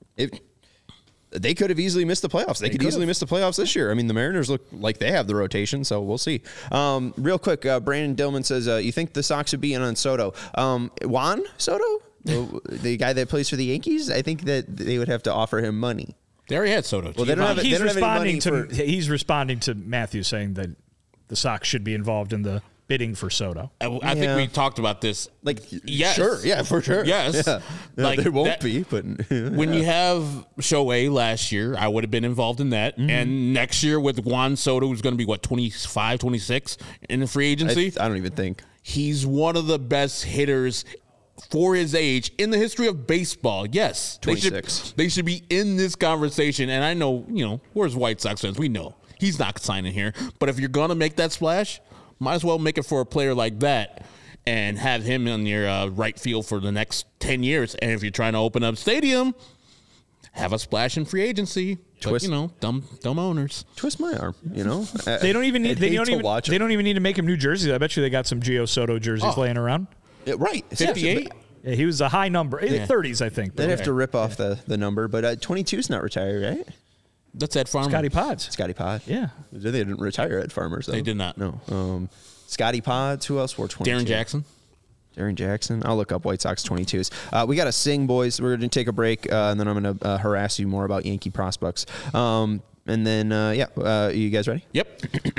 They could have easily missed the playoffs. They could easily miss the playoffs this year. I mean, the Mariners look like they have the rotation, so we'll see. Real quick, Brandon Dillman says, you think the Sox would be in on Soto? Juan Soto, the guy that plays for the Yankees? I think that they would have to offer him money. They already had Soto. Well, they don't have He's any money he's responding to Matthew saying that the Sox should be involved in the bidding for Soto. I think we talked about this. Like, yes. Sure, yeah, for sure. Yes. Yeah. Like there won't be, but when you have Shohei last year, I would have been involved in that. Mm-hmm. And next year with Juan Soto, who's going to be, 25, 26 in the free agency? I don't even think. He's one of the best hitters for his age in the history of baseball. Yes. 26. They should be in this conversation. And I know, where's White Sox fans? We know he's not signing here. But if you're going to make that splash, might as well make it for a player like that and have him on your right field for the next 10 years. And if you're trying to open up stadium, have a splash in free agency. Twist, but, dumb owners. Twist my arm, They don't even need. They don't even need to make him new jerseys. I bet you they got some Gio Soto jerseys laying around. Yeah, right, 58. Yeah, he was a high number, 30s, I think. They'd have to rip off the number, but 22 is not retired, right? That's Ed Farmer. Scotty Pods. Scotty Pods. Yeah. They didn't retire Ed Farmers, though. They did not. No. Scotty Pods. Who else wore 22? Darren Jackson. I'll look up White Sox 22s. We got to sing, boys. We're going to take a break, and then I'm going to harass you more about Yankee prospects. And then, you guys ready? Yep.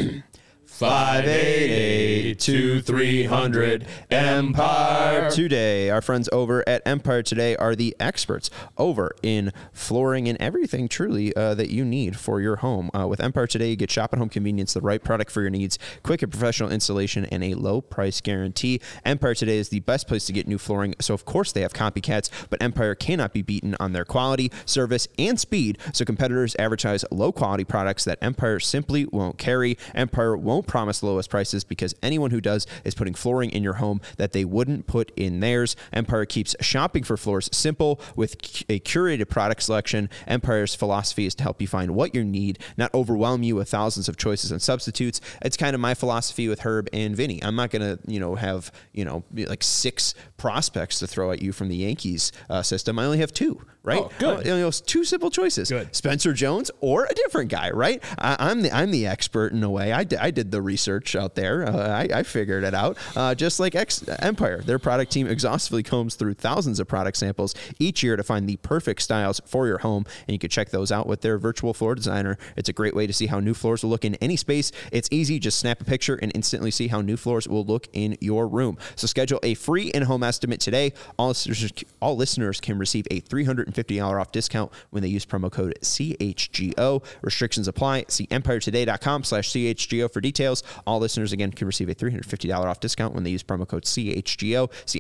588-2300 Empire. Today, our friends over at Empire Today are the experts over in flooring and everything truly that you need for your home. With Empire Today, you get shop and home convenience, the right product for your needs, quick and professional installation, and a low price guarantee. Empire Today is the best place to get new flooring, so of course they have copycats, but Empire cannot be beaten on their quality, service, and speed, so competitors advertise low quality products that Empire simply won't carry. Empire won't promise the lowest prices because anyone who does is putting flooring in your home that they wouldn't put in theirs. Empire keeps shopping for floors simple with a curated product selection. Empire's philosophy is to help you find what you need, not overwhelm you with thousands of choices and substitutes. It's kind of my philosophy with Herb and Vinny. I'm not going to, have, like 6 prospects to throw at you from the Yankees system. I only have 2, right? Oh, good. 2 simple choices. Good. Spencer Jones or a different guy, right? I'm the expert in a way. I did the research out there. I figured it out. Just like Empire, their product team exhaustively combs through thousands of product samples each year to find the perfect styles for your home, and you can check those out with their virtual floor designer. It's a great way to see how new floors will look in any space. It's easy. Just snap a picture and instantly see how new floors will look in your room. So schedule a free in-home estimate today. All listeners can receive a $350 off discount when they use promo code CHGO. Restrictions apply. See empiretoday.com/CHGO for details. All listeners, again, can receive a $350 off discount when they use promo code CHGO. See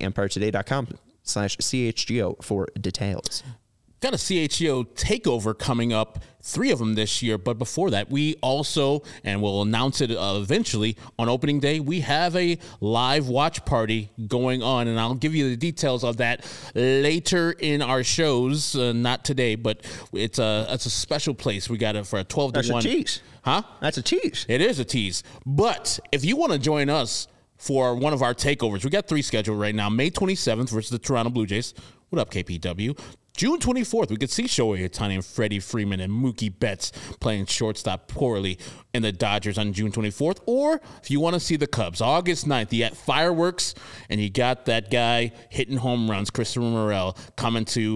empiretoday.com/CHGO for details. Got a CHGO takeover coming up, 3 of them this year. But before that, we also, and we'll announce it eventually on opening day, we have a live watch party going on. And I'll give you the details of that later in our shows. Not today, but it's a special place. We got it for a 12-1. That's a tease. Huh? That's a tease. It is a tease. But if you want to join us for one of our takeovers, we got 3 scheduled right now. May 27th versus the Toronto Blue Jays. What up, KPW? June 24th, we could see Shohei Ohtani and Freddie Freeman and Mookie Betts playing shortstop poorly in the Dodgers on June 24th. Or if you want to see the Cubs, August 9th, you got fireworks, and you got that guy hitting home runs, Christopher Morel, coming to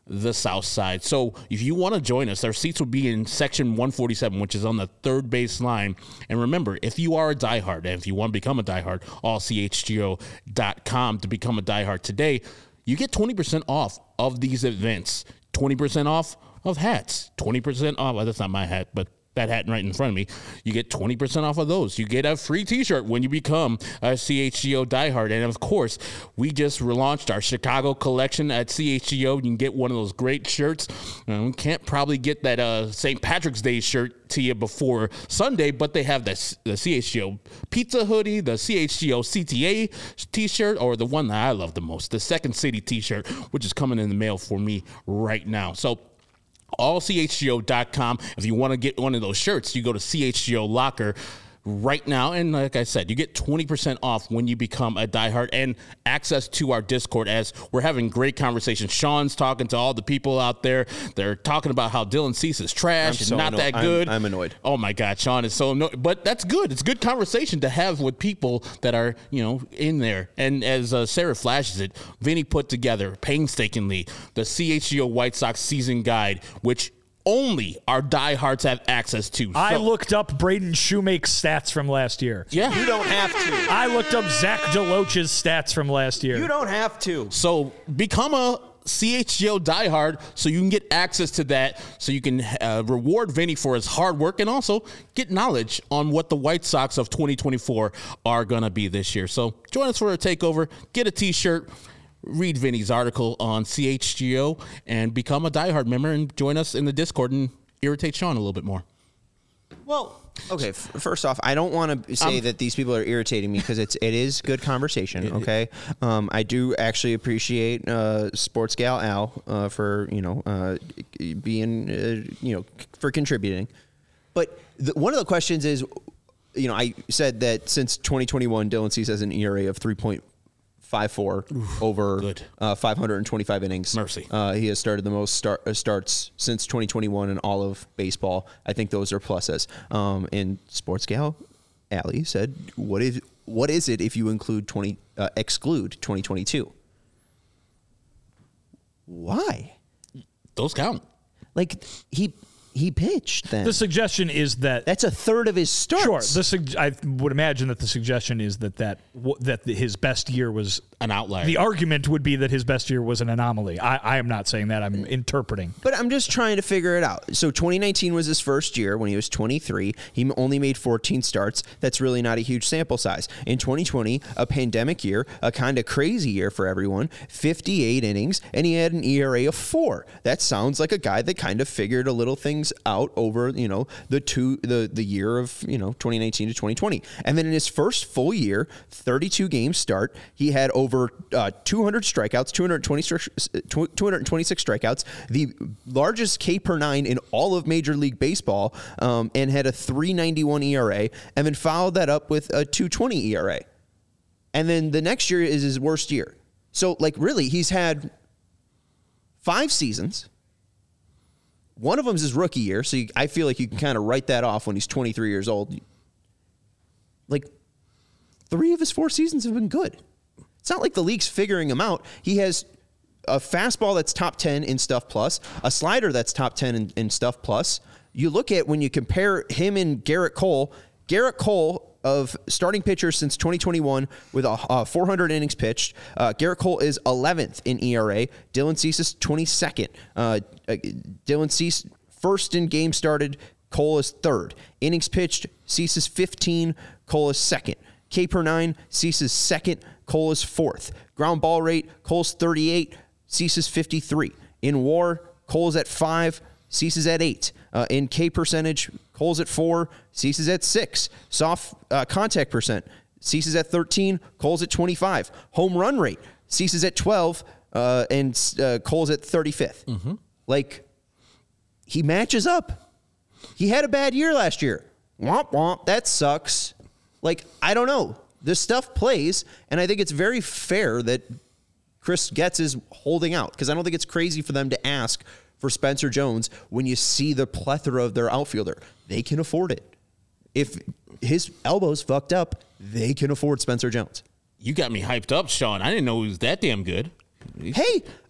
the south side. So if you want to join us, our seats will be in section 147, which is on the third base line. And remember, if you are a diehard, and if you want to become a diehard, allchgo.com to become a diehard today, you get 20% off of these events, 20% off of hats, 20% off. Well, that's not my hat, but that hat right in front of me. You get 20% off of those. You get a free t-shirt when you become a CHGO diehard. And of course, we just relaunched our Chicago collection at CHGO. You can get one of those great shirts. We can't probably get that St. Patrick's Day shirt to you before Sunday, but they have the CHGO pizza hoodie, the CHGO CTA t-shirt, or the one that I love the most, the Second City t-shirt, which is coming in the mail for me right now. So allchgo.com. If you want to get one of those shirts, you go to CHGO Locker right now. And like I said, you get 20% off when you become a diehard and access to our Discord as we're having great conversations. Sean's talking to all the people out there. They're talking about how Dylan Cease is trash and not that good. I'm annoyed. Oh my God, Sean is so annoyed. But that's good. It's good conversation to have with people that are, in there. And as Sarah flashes it, Vinny put together painstakingly the CHGO White Sox season guide, which only our diehards have access to. I looked up Braden Shoemake's stats from last year. Yeah. You don't have to. I looked up Zach DeLoach's stats from last year. You don't have to. So become a CHGO diehard so you can get access to that, so you can reward Vinny for his hard work and also get knowledge on what the White Sox of 2024 are going to be this year. So join us for a takeover, get a t-shirt, read Vinny's article on CHGO, and become a diehard member and join us in the Discord and irritate Sean a little bit more. Well, okay. First off, I don't want to say that these people are irritating me because it is good conversation. Okay, I do actually appreciate Sports Gal Al for being for contributing. But one of the questions is, I said that since 2021, Dylan Cease has an ERA of 3.54 over 525 innings. Mercy. He has started the most starts since 2021 in all of baseball. I think those are pluses. And Sports Gal Allie said, "What is it if you exclude 2022? Why? Those count. Like he pitched then. The suggestion is that's a third of his starts. Sure. I would imagine that the suggestion is that his best year was an outlier. The argument would be that his best year was an anomaly. I am not saying that. I'm interpreting. But I'm just trying to figure it out. So 2019 was his first year when he was 23. He only made 14 starts. That's really not a huge sample size. In 2020, a pandemic year, a kind of crazy year for everyone, 58 innings, and he had an ERA of 4. That sounds like a guy that kind of figured a little things out over, the year of, 2019 to 2020. And then in his first full year, 32 games start, he had over 200 strikeouts, 226 strikeouts, the largest K per 9 in all of Major League Baseball, and had a 3.91 ERA, and then followed that up with a 2.20 ERA. And then the next year is his worst year. So, really, he's had 5 seasons. One of them is his rookie year, so I feel like you can kind of write that off when he's 23 years old. 3 of his 4 seasons have been good. It's not like the league's figuring him out. He has a fastball that's top 10 in Stuff Plus, a slider that's top 10 in Stuff Plus. You look at when you compare him and Garrett Cole, of starting pitchers since 2021 with 400 innings pitched. Garrett Cole is 11th in ERA. Dylan Cease is 22nd. Dylan Cease first in game started. Cole is 3rd. Innings pitched, Cease is 15. Cole is 2nd. K per 9, Cease is 2nd. Cole is 4th. Ground ball rate, Cole's 38. Cease is 53. In WAR, Cole's at 5. Cease is at 8. In K percentage, Cole's at 4. Cease is at 6. Soft contact percent, Cease is at 13. Cole's at 25. Home run rate, Cease is at 12. And Cole's at 35th. Mm-hmm. He matches up. He had a bad year last year. Womp womp. That sucks. I don't know. This stuff plays, and I think it's very fair that Chris Getz is holding out, because I don't think it's crazy for them to ask for Spencer Jones when you see the plethora of their outfielder. They can afford it. If his elbow's fucked up, they can afford Spencer Jones. You got me hyped up, Sean. I didn't know he was that damn good. Hey,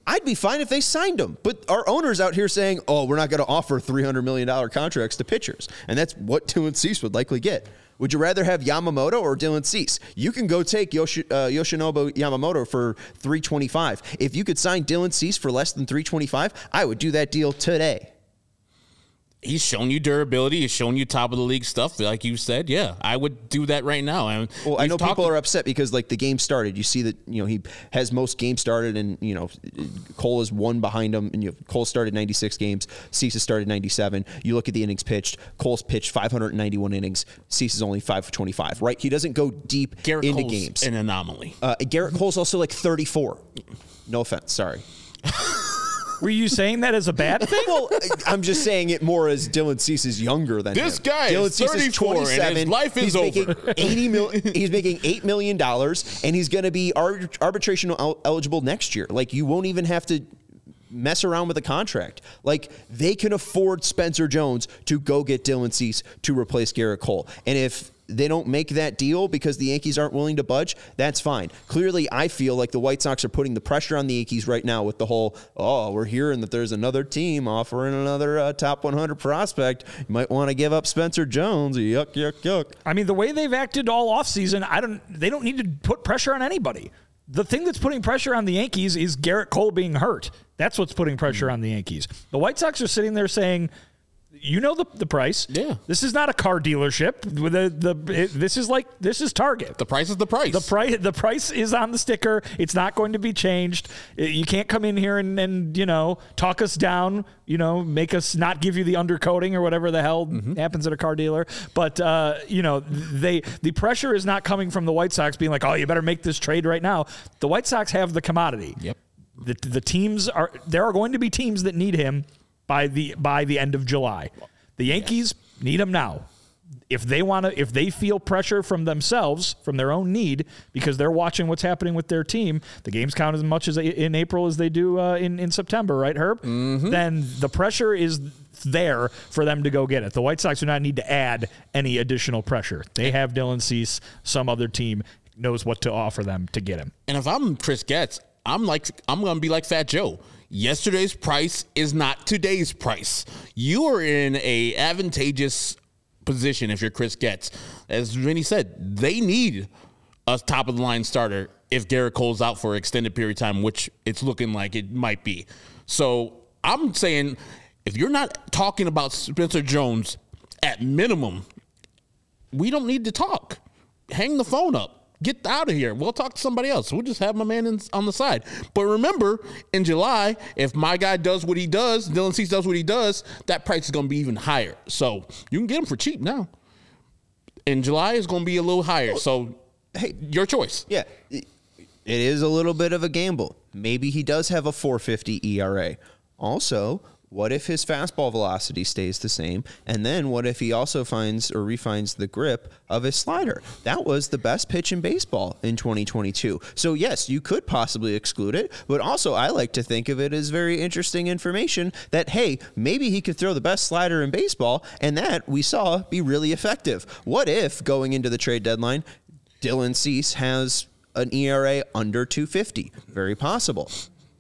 I'd be fine if they signed him. But our owner's out here saying, oh, we're not going to offer $300 million contracts to pitchers. And that's what Dylan Cease would likely get. Would you rather have Yamamoto or Dylan Cease? You can go take Yoshinobu Yamamoto for $325. If you could sign Dylan Cease for less than $325, I would do that deal today. He's shown you durability. He's shown you top of the league stuff, like you said. Yeah, I would do that right now. I know people are upset because like the game started. You see that he has most games started, and Cole is one behind him. And Cole started 96 games. Cease has started 97. You look at the innings pitched. Cole's pitched 591 innings. Cease is only 5 for 25. Right? He doesn't go deep Garrett into Cole's games. An anomaly. Garrett Cole's also like 34. No offense. Sorry. Were you saying that as a bad thing? Well, I'm just saying it more as Dylan Cease is younger than this him. guy. Dylan Is Cease 34 is 27. and his life is over. He's making $8 million, and he's going to be arbitration eligible next year. Like, you won't even have to mess around with the contract. Like, they can afford Spencer Jones to go get Dylan Cease to replace Garrett Cole. And if they don't make that deal because the Yankees aren't willing to budge, that's fine. Clearly, I feel like the White Sox are putting the pressure on the Yankees right now with the whole, we're hearing that there's another team offering another top 100 prospect. You might want to give up Spencer Jones. Yuck, yuck, yuck. I mean, the way they've acted all offseason, they don't need to put pressure on anybody. The thing that's putting pressure on the Yankees is Garrett Cole being hurt. That's what's putting pressure on the Yankees. The White Sox are sitting there saying, the price. Yeah. This is not a car dealership. This is Target. The price is the price. The price is on the sticker. It's not going to be changed. You can't come in here and talk us down, make us not give you the undercoating or whatever the hell happens at a car dealer. But the pressure is not coming from the White Sox being like, oh, you better make this trade right now. The White Sox have the commodity. Yep. The teams there are going to be teams that need him by the end of July. The Yankees need him now. If they feel pressure from themselves, from their own need, because they're watching what's happening with their team, the games count as much as in April as they do in September, right, Herb? Mm-hmm. Then the pressure is there for them to go get it. The White Sox do not need to add any additional pressure. They have Dylan Cease. Some other team knows what to offer them to get him. And if I'm Chris Getz, I'm going to be like Fat Joe. Yesterday's price is not today's price. You are in a advantageous position if you're Chris Getz. As Vinny said, they need a top-of-the-line starter if Garrett Cole's out for an extended period of time, which it's looking like it might be. So I'm saying if you're not talking about Spencer Jones, at minimum, we don't need to talk. Hang the phone up. Get out of here. We'll talk to somebody else. We'll just have my man on the side. But remember, in July, if my guy does what he does, Dylan Cease does what he does, that price is going to be even higher. So you can get him for cheap now. In July, it's going to be a little higher. So, hey, your choice. Yeah, it is a little bit of a gamble. Maybe he does have a 4.50 ERA. Also, what if his fastball velocity stays the same? And then what if he also finds or refines the grip of his slider? That was the best pitch in baseball in 2022. So yes, you could possibly exclude it, but also I like to think of it as very interesting information that, hey, maybe he could throw the best slider in baseball, and that we saw be really effective. What if going into the trade deadline, Dylan Cease has an ERA under 2.50? Very possible.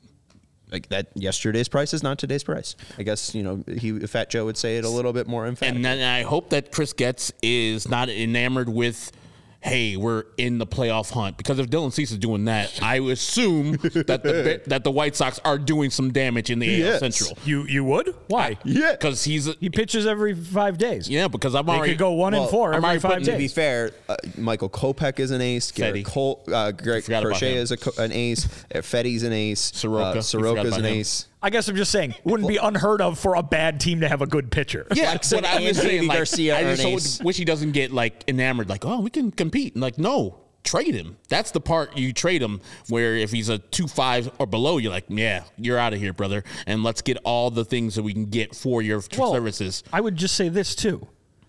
Like that, yesterday's price is not today's price. I guess, Fat Joe would say it a little bit more emphatic. And then I hope that Chris Getz is not enamored with, hey, we're in the playoff hunt. Because if Dylan Cease is doing that, I would assume that the White Sox are doing some damage in the AL Central. You would? Why? Yeah, because he pitches every 5 days. Yeah, because they could go 1-4 every 5 days. To be fair, Michael Kopech is an ace. Greg Crochet is an ace. Fetty's an ace. Soroka's an ace. I guess I'm just saying, it wouldn't be unheard of for a bad team to have a good pitcher. Yeah, but I'm just saying, I just wish he doesn't get enamored, we can compete. No, trade him. That's the part you trade him, where if he's a 2.5 or below, you're like, yeah, you're out of here, brother, and let's get all the things that we can get for your services. I would just say this too.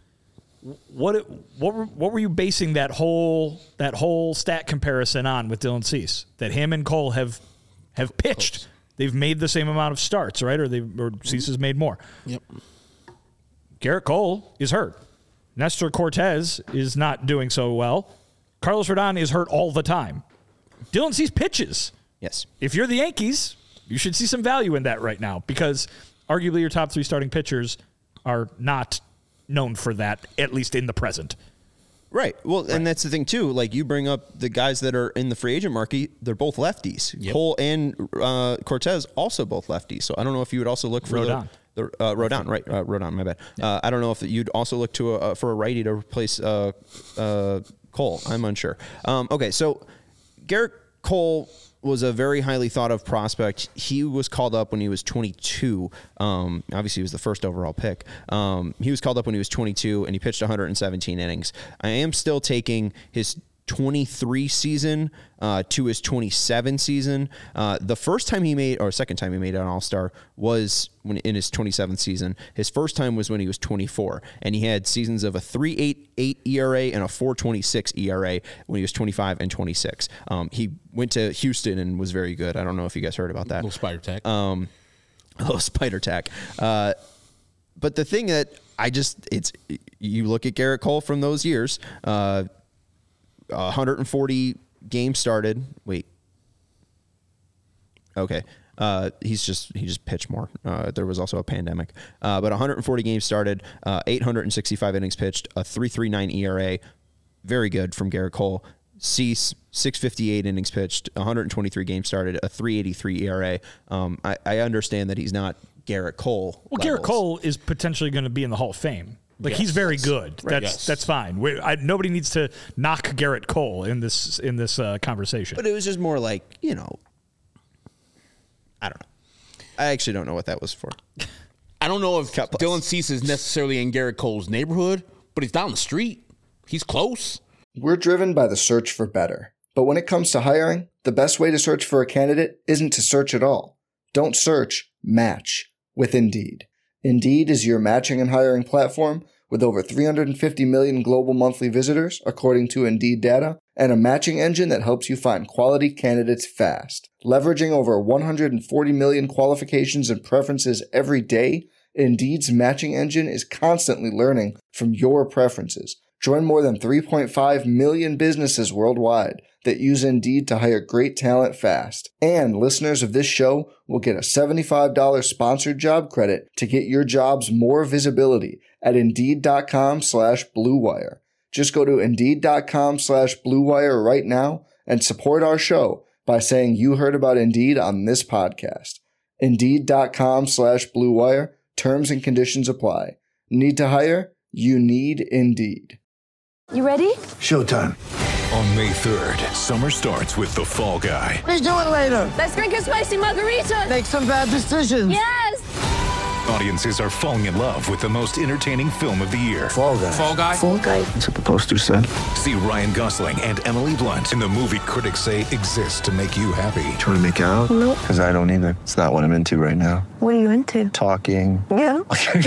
What were you basing that whole stat comparison on with Dylan Cease? That him and Cole have pitched. Close. They've made the same amount of starts, right? Or Cease has made more. Yep. Garrett Cole is hurt. Nestor Cortez is not doing so well. Carlos Rodon is hurt all the time. Dylan Cease pitches. Yes. If you're the Yankees, You should see some value in that right now because arguably your top 3 starting pitchers are not known for that, at least in the present. Right. Well, and that's the thing, too. Like, you bring up the guys that are in the free agent market, they're both lefties. Yep. Cole and Cortez, also both lefties. So I don't know if you would also look for Rodon. Rodon, right. Rodon, my bad. Yeah. I don't know if you'd also look to for a righty to replace Cole. I'm unsure. Okay, so Garrett Cole was a very highly thought of prospect. He was called up when he was 22. Obviously, he was the first overall pick. He was called up when he was 22, and he pitched 117 innings. I am still taking his 23 season to his 27 season. The first time he made, or second time he made an All-Star was when in his 27th season. His first time was when he was 24, and he had seasons of a 3.88 ERA and a 4.26 ERA when he was 25 and 26. He went to Houston and was very good. I don't know if you guys heard about that. Little spider tack. Little spider tack. But the thing that you look at Garrett Cole from those years, 140 games started. Wait. Okay. He just pitched more. There was also a pandemic. But 140 games started, 865 innings pitched, a 3.39 ERA. Very good from Garrett Cole. Cease, 658 innings pitched, 123 games started, a 3.83 ERA. I understand that he's not Garrett Cole. Well, Garrett Cole is potentially going to be in the Hall of Fame. Like, he's very good. Right. That's fine. Nobody needs to knock Garrett Cole in this conversation. But it was just more like, I don't know. I actually don't know what that was for. I don't know if Dylan Cease is necessarily in Garrett Cole's neighborhood, but he's down the street. He's close. We're driven by the search for better. But when it comes to hiring, the best way to search for a candidate isn't to search at all. Don't search, match with Indeed. Indeed is your matching and hiring platform with over 350 million global monthly visitors, according to Indeed data, and a matching engine that helps you find quality candidates fast. Leveraging over 140 million qualifications and preferences every day, Indeed's matching engine is constantly learning from your preferences. Join more than 3.5 million businesses worldwide that use Indeed to hire great talent fast. And listeners of this show will get a $75 sponsored job credit to get your jobs more visibility at Indeed.com/Blue Wire. Just go to Indeed.com/Blue Wire right now and support our show by saying you heard about Indeed on this podcast. Indeed.com/Blue Wire. Terms and conditions apply. Need to hire? You need Indeed. You ready? Showtime. On May 3rd, summer starts with The Fall Guy. Let's do it later. Let's drink a spicy margarita. Make some bad decisions. Yes. Audiences are falling in love with the most entertaining film of the year. Fall Guy. Fall Guy. Fall Guy. That's what the poster said. See Ryan Gosling and Emily Blunt in the movie critics say exists to make you happy. Trying to make it out? Nope. Because I don't either. It's not what I'm into right now. What are you into? Talking. Yeah.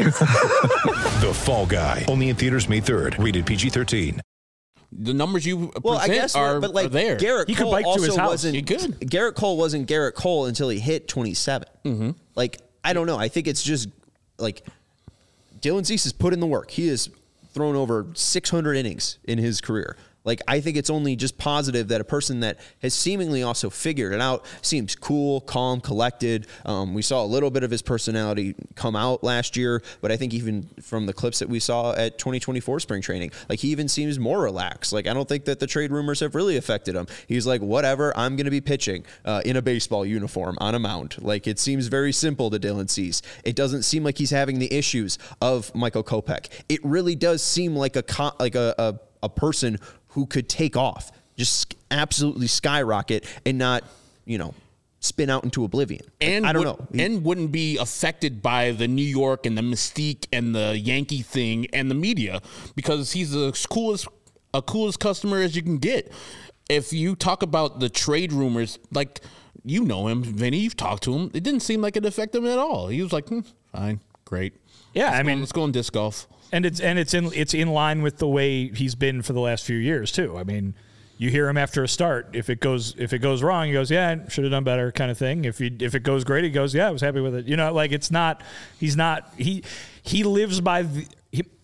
The Fall Guy. Only in theaters May 3rd. Rated PG-13. The numbers you present are there. Garrett he Cole could bike to his house. He could. Garrett Cole wasn't Garrett Cole until he hit 27. Mm-hmm. Like, I don't know. I think it's just like Dylan Cease has put in the work. He has thrown over 600 innings in his career. Like, I think it's only just positive that a person that has seemingly also figured it out seems cool, calm, collected. We saw a little bit of his personality come out last year, but I think even from the clips that we saw at 2024 spring training, like, he even seems more relaxed. Like, I don't think that the trade rumors have really affected him. He's like, whatever, I'm going to be pitching in a baseball uniform on a mound. Like, it seems very simple to Dylan Cease. It doesn't seem like he's having the issues of Michael Kopech. It really does seem like a person who could take off, just absolutely skyrocket and not, spin out into oblivion. And I don't know. And wouldn't be affected by the New York and the mystique and the Yankee thing and the media because he's the coolest customer as you can get. If you talk about the trade rumors, like, you know him, Vinny, you've talked to him. It didn't seem like it affected him at all. He was like, fine, great. Yeah, let's go on disc golf. And it's in line with the way he's been for the last few years too. I mean, you hear him after a start. If it goes wrong, he goes, "Yeah, should have done better," kind of thing. If it goes great, he goes, "Yeah, I was happy with it." Like, it's not. He's not. He lives by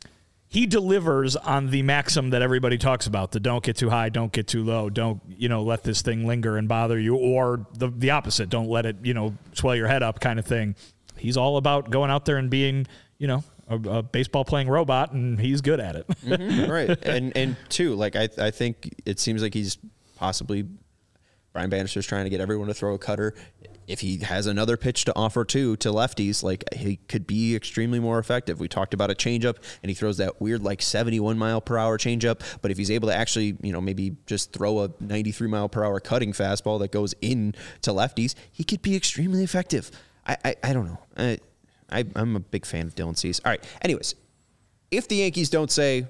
he delivers on the maxim that everybody talks about: the don't get too high, don't get too low, don't let this thing linger and bother you, or the opposite, don't let it swell your head up kind of thing. He's all about going out there and being a baseball playing robot, and he's good at it. Mm-hmm, right. And two, like I think it seems like he's possibly Brian Bannister's trying to get everyone to throw a cutter. If he has another pitch to offer to lefties, like he could be extremely more effective. We talked about a changeup, and he throws that weird 71 mile per hour changeup. But if he's able to actually, maybe just throw a 93 mile per hour cutting fastball that goes in to lefties, he could be extremely effective. I don't know. I'm a big fan of Dylan Cease. All right. Anyways, if the Yankees don't say,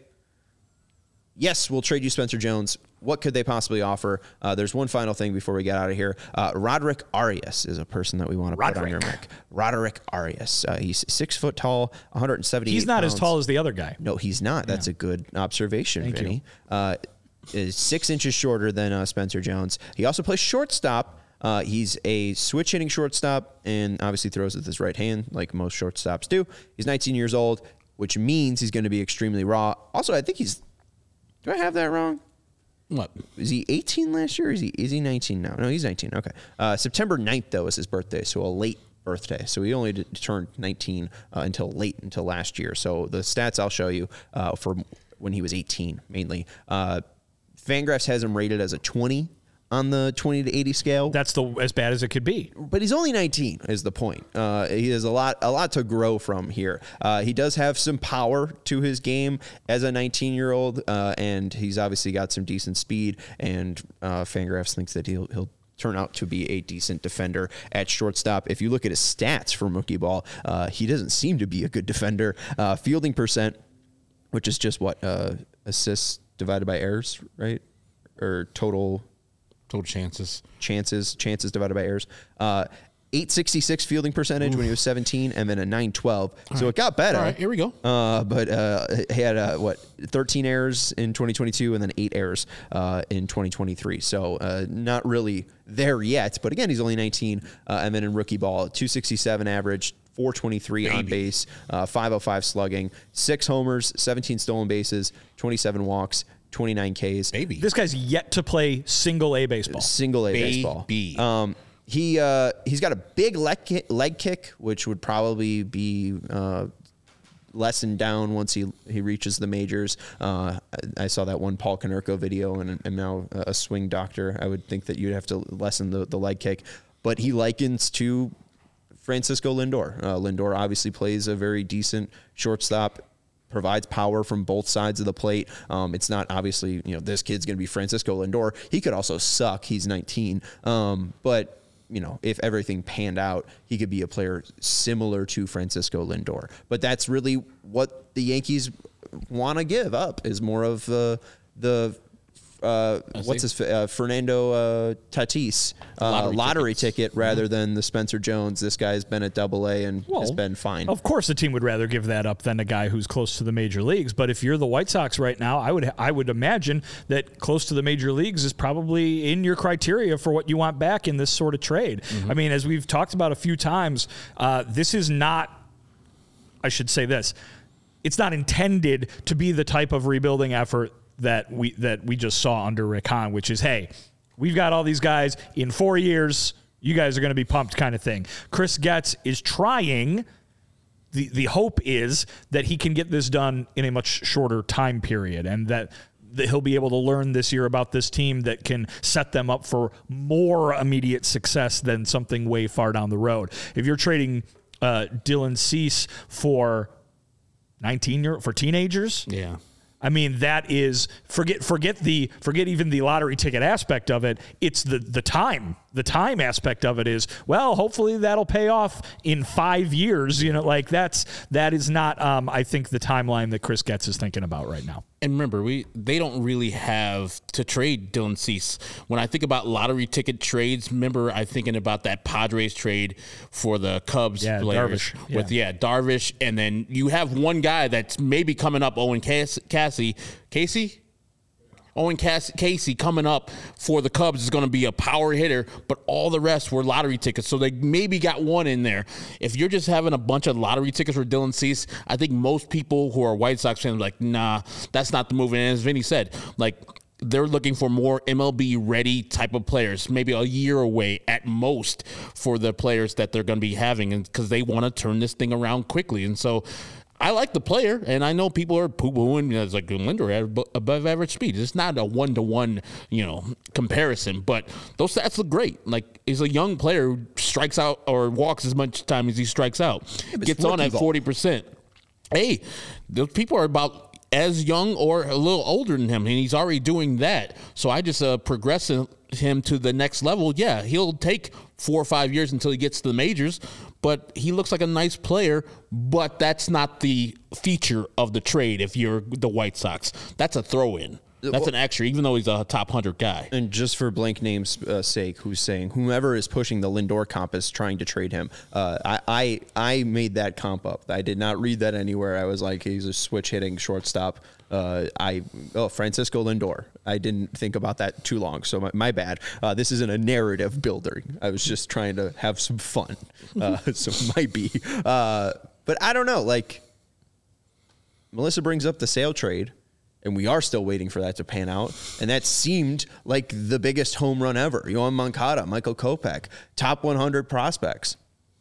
yes, we'll trade you Spencer Jones, what could they possibly offer? There's one final thing before we get out of here. Roderick Arias is a person that we want to put on your mic. Roderick Arias. He's 6 foot tall, 178 He's not pounds. as tall as the other guy. No, he's not. That's a good observation, Vinny. Is 6 inches shorter than Spencer Jones. He also plays shortstop. He's a switch hitting shortstop and obviously throws with his right hand like most shortstops do. He's 19 years old, which means he's going to be extremely raw. Also, I think do I have that wrong? What? Is he 18 last year? Or is he 19 now? No, he's 19. Okay. September 9th, though, is his birthday, so a late birthday. So he only turned 19 until last year. So the stats I'll show you for when he was 18, mainly. Fangraphs has him rated as a 20 on the 20 to 80 scale. That's as bad as it could be. But he's only 19 is the point. He has a lot to grow from here. He does have some power to his game as a 19-year-old, and he's obviously got some decent speed, and Fangraphs thinks that he'll turn out to be a decent defender at shortstop. If you look at his stats from rookie ball, he doesn't seem to be a good defender. Fielding percent, which is just assists divided by errors, right? Or total chances divided by errors. 866 fielding percentage when he was 17, and then a 912. So it got better. All right, here we go. But he had 13 errors in 2022, and then 8 errors in 2023. So not really there yet. But again, he's only 19, and then in rookie ball, 267 average, 423 on base, 505 slugging, 6 homers, 17 stolen bases, 27 walks, 29 Ks. This guy's yet to play single A baseball. Baseball. He's got a big leg kick, which would probably be lessened down once he reaches the majors. I saw that one Paul Konerko video, and I'm now a swing doctor. I would think that you'd have to lessen the leg kick. But he likens to Francisco Lindor. Lindor obviously plays a very decent shortstop, provides power from both sides of the plate. It's not obviously, this kid's going to be Francisco Lindor. He could also suck. He's 19. But if everything panned out, he could be a player similar to Francisco Lindor. But that's really what the Yankees want to give up, is more of the Fernando Tatis lottery ticket rather than the Spencer Jones. This guy's been at Double-A and has been fine. Of course, the team would rather give that up than a guy who's close to the major leagues. But if you're the White Sox right now, I would imagine that close to the major leagues is probably in your criteria for what you want back in this sort of trade. Mm-hmm. I mean, as we've talked about a few times, this is not. I should say this: it's not intended to be the type of rebuilding effort that we just saw under Rick Hahn, which is, hey, we've got all these guys in 4 years, you guys are going to be pumped kind of thing. Chris Getz is trying. The hope is that he can get this done in a much shorter time period, and that he'll be able to learn this year about this team that can set them up for more immediate success than something way far down the road. If you're trading Dylan Cease for teenagers, yeah. I mean, that is forget even the lottery ticket aspect of it. It's the time aspect of it is, well, hopefully that'll pay off in 5 years. That is not I think the timeline that Chris Getz is thinking about right now. And remember, they don't really have to trade Dylan Cease. When I think about lottery ticket trades, remember I'm thinking about that Padres trade for the Cubs players Darvish. with Darvish, and then you have one guy that's maybe coming up, Owen Casey. Owen Casey coming up for the Cubs is going to be a power hitter, but all the rest were lottery tickets, so they maybe got one in there. If you're just having a bunch of lottery tickets for Dylan Cease, I think most people who are White Sox fans are like, nah, that's not the move. And as Vinny said, like, they're looking for more MLB-ready type of players, maybe a year away at most for the players that they're going to be having, and because they want to turn this thing around quickly. And so I like the player, and I know people are poo-pooing. It's like Lindor had above average speed. It's not a one-to-one, comparison, but those stats look great. Like, he's a young player who strikes out or walks as much time as he strikes out. Gets on at 40%. Hey, those people are about as young or a little older than him, and he's already doing that. So I just progressing him to the next level. Yeah, he'll take 4 or 5 years until he gets to the majors, but he looks like a nice player, but that's not the feature of the trade if you're the White Sox. That's a throw-in. That's an extra, even though he's a top 100 guy. And just for blank name's sake, who's saying whomever is pushing the Lindor comp is trying to trade him. I made that comp up. I did not read that anywhere. I was like, he's a switch hitting shortstop. Francisco Lindor. I didn't think about that too long, so my bad. This isn't a narrative builder. I was just trying to have some fun. So it might be. But I don't know. Like, Melissa brings up the Sale trade, and we are still waiting for that to pan out. And that seemed like the biggest home run ever. Yoan Moncada, Michael Kopech, top 100 prospects.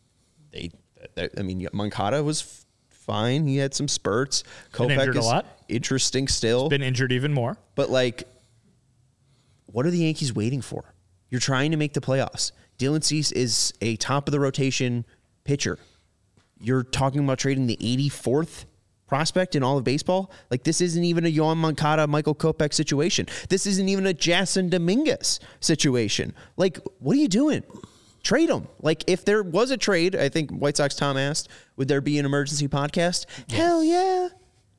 Moncada was fine. He had some spurts. Kopech is a lot. Interesting still. He's been injured even more. But, like, what are the Yankees waiting for? You're trying to make the playoffs. Dylan Cease is a top-of-the-rotation pitcher. You're talking about trading the 84th prospect in all of baseball. Like, this isn't even a Yoan Moncada, Michael Kopech situation. This isn't even a Jasson Dominguez situation. Like, what are you doing? Trade them. Like, if there was a trade, I think White Sox Tom asked, would there be an emergency podcast? Yes. Hell yeah.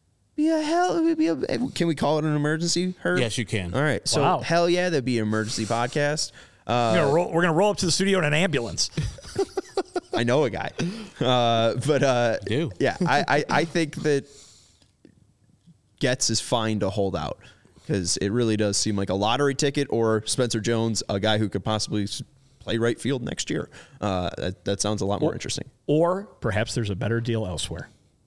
Can we call it an emergency, Herb? Yes, you can. All right. So, hell yeah, there'd be an emergency podcast. We're going to roll up to the studio in an ambulance. I know a guy. Yeah, I think that Getz is fine to hold out because it really does seem like a lottery ticket, or Spencer Jones, a guy who could possibly play right field next year. That sounds a lot more interesting. Or perhaps there's a better deal elsewhere.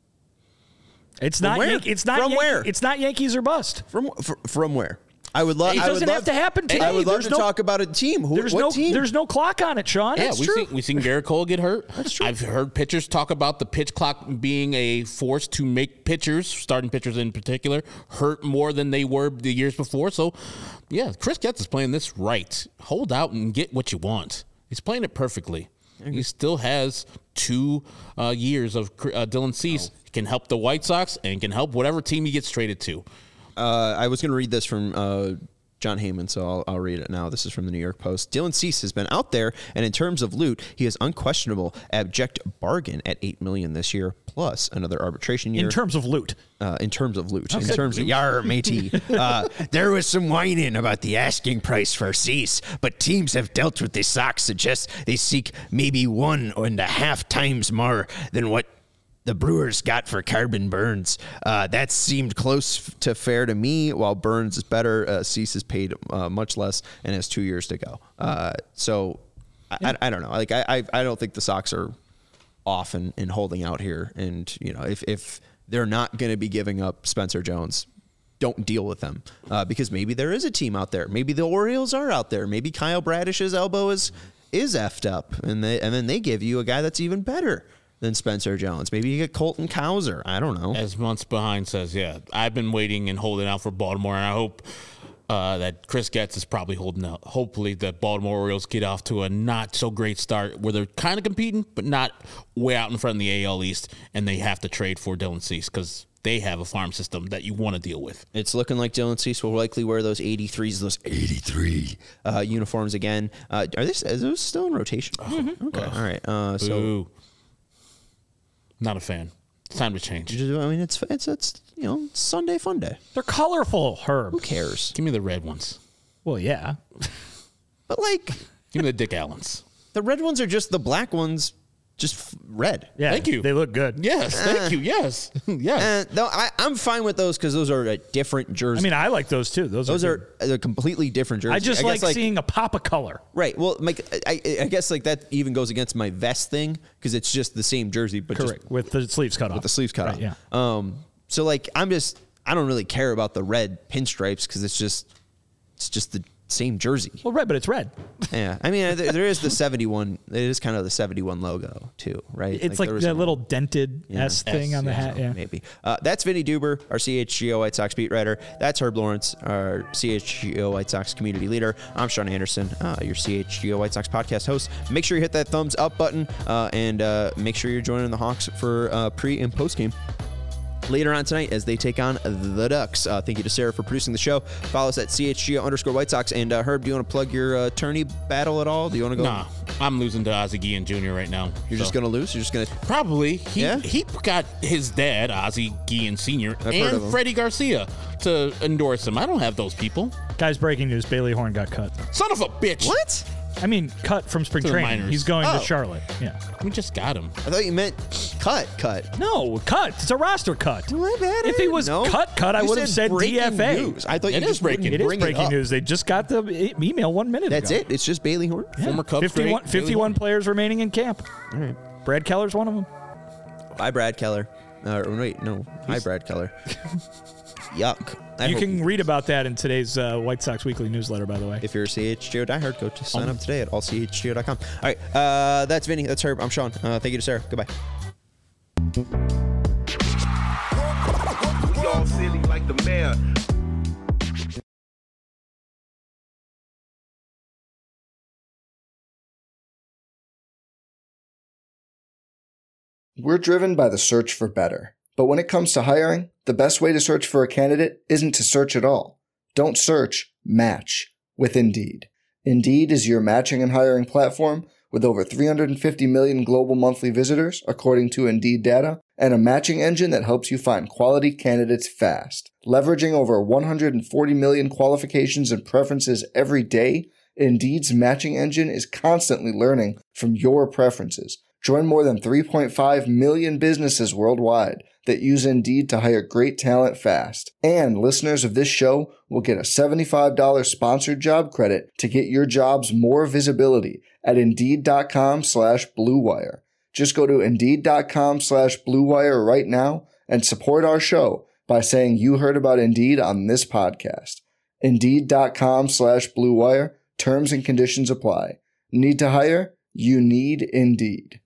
It's not Yankees or bust. From where? I would love. It doesn't have to happen today. I would love to talk about a team. What team? There's no clock on it, Sean. Yeah, That's true. We've seen Garrett Cole get hurt. That's true. I've heard pitchers talk about the pitch clock being a force to make pitchers, starting pitchers in particular, hurt more than they were the years before. So, yeah, Chris Getz is playing this right. Hold out and get what you want. He's playing it perfectly. He still has 2 years of Dylan Cease. He can help the White Sox and can help whatever team he gets traded to. I was going to read this from John Heyman, so I'll read it now. This is from the New York Post. Dylan Cease has been out there, and in terms of loot, he is unquestionable abject bargain at $8 million this year, plus another arbitration year. In terms of loot. In terms of loot. Okay. In terms of yar, matey. There was some whining about the asking price for Cease, but teams have dealt with the Sox suggest they seek maybe 1.5 times more than what the Brewers got for Corbin Burnes. That seemed close to fair to me. While Burnes is better, Cease is paid much less and has 2 years to go. I don't know. Like I don't think the Sox are off in holding out here. And if they're not going to be giving up Spencer Jones, don't deal with them because maybe there is a team out there. Maybe the Orioles are out there. Maybe Kyle Bradish's elbow is effed up, and then they give you a guy that's even better than Spencer Jones. Maybe you get Colton Cowser. I don't know. As Months Behind says, yeah, I've been waiting and holding out for Baltimore, and I hope that Chris Getz is probably holding out. Hopefully the Baltimore Orioles get off to a not-so-great start where they're kind of competing, but not way out in front of the AL East, and they have to trade for Dylan Cease because they have a farm system that you want to deal with. It's looking like Dylan Cease will likely wear those 83 uniforms again. Are those still in rotation? Mm-hmm. Okay, all right. So. Not a fan. It's time to change. I mean, it's Sunday fun day. They're colorful, Herb. Who cares? Give me the red ones. Well, yeah. But, like... Give me the Dick Allens. The red ones are just the black ones just red. Yeah, thank you. They look good. Yes, thank you. Yes, yes. No, I'm fine with those because those are a different jersey. I mean, I like those too. Those are they're completely different jerseys. I just like seeing a pop of color. Right. Well, I guess like that even goes against my vest thing because it's just the same jersey, but correct, with the sleeves cut off. With the sleeves cut off. Yeah. So like I don't really care about the red pinstripes because it's just the same jersey. Well, red, but it's red. Yeah. I mean, there is the 71. It is kind of the 71 logo too, right? It's like that little dented S thing on the hat. Yeah. Maybe. That's Vinny Duber, our CHGO White Sox beat writer. That's Herb Lawrence, our CHGO White Sox community leader. I'm Sean Anderson, your CHGO White Sox podcast host. Make sure you hit that thumbs up button and make sure you're joining the Hawks for pre and post game later on tonight as they take on the Ducks. Thank you to Sarah for producing the show. Follow us at CHGO_White Sox. And Herb, do you want to plug your tourney battle at all? Do you want to go? Nah, I'm losing to Ozzie Guillen Jr. right now. You're just going to lose? You're just going to... Probably. He got his dad, Ozzie Guillen Sr., and Freddie Garcia to endorse him. I don't have those people. Guys, breaking news. Bailey Horn got cut. Son of a bitch. What? I mean, cut from spring training. He's going to Charlotte. Yeah. We just got him. I thought you meant cut. No, cut. It's a roster cut. My bad. If he was cut, I would have said DFA. News. I thought it is breaking. It is breaking news. They just got the email 1 minute That's ago. it. It's just Bailey Horn. Yeah. Former Cubs 51 players remaining in camp. All right. Brad Keller's one of them. Bye, Brad Keller. Wait, no. Hi, Brad Keller. Yuck. You can read about that in today's White Sox Weekly newsletter, by the way. If you're a CHGO diehard, go to sign up today at allchgo.com. All right, that's Vinny. That's Herb. I'm Sean. Thank you to Sarah. Goodbye. We all silly like the mayor. We're driven by the search for better. But when it comes to hiring, the best way to search for a candidate isn't to search at all. Don't search, match with Indeed. Indeed is your matching and hiring platform with over 350 million global monthly visitors, according to Indeed data, and a matching engine that helps you find quality candidates fast. Leveraging over 140 million qualifications and preferences every day, Indeed's matching engine is constantly learning from your preferences. Join more than 3.5 million businesses worldwide that use Indeed to hire great talent fast. And listeners of this show will get a $75 sponsored job credit to get your jobs more visibility at Indeed.com/Blue Wire. Just go to Indeed.com/Blue Wire right now and support our show by saying you heard about Indeed on this podcast. Indeed.com/Blue Wire. Terms and conditions apply. Need to hire? You need Indeed.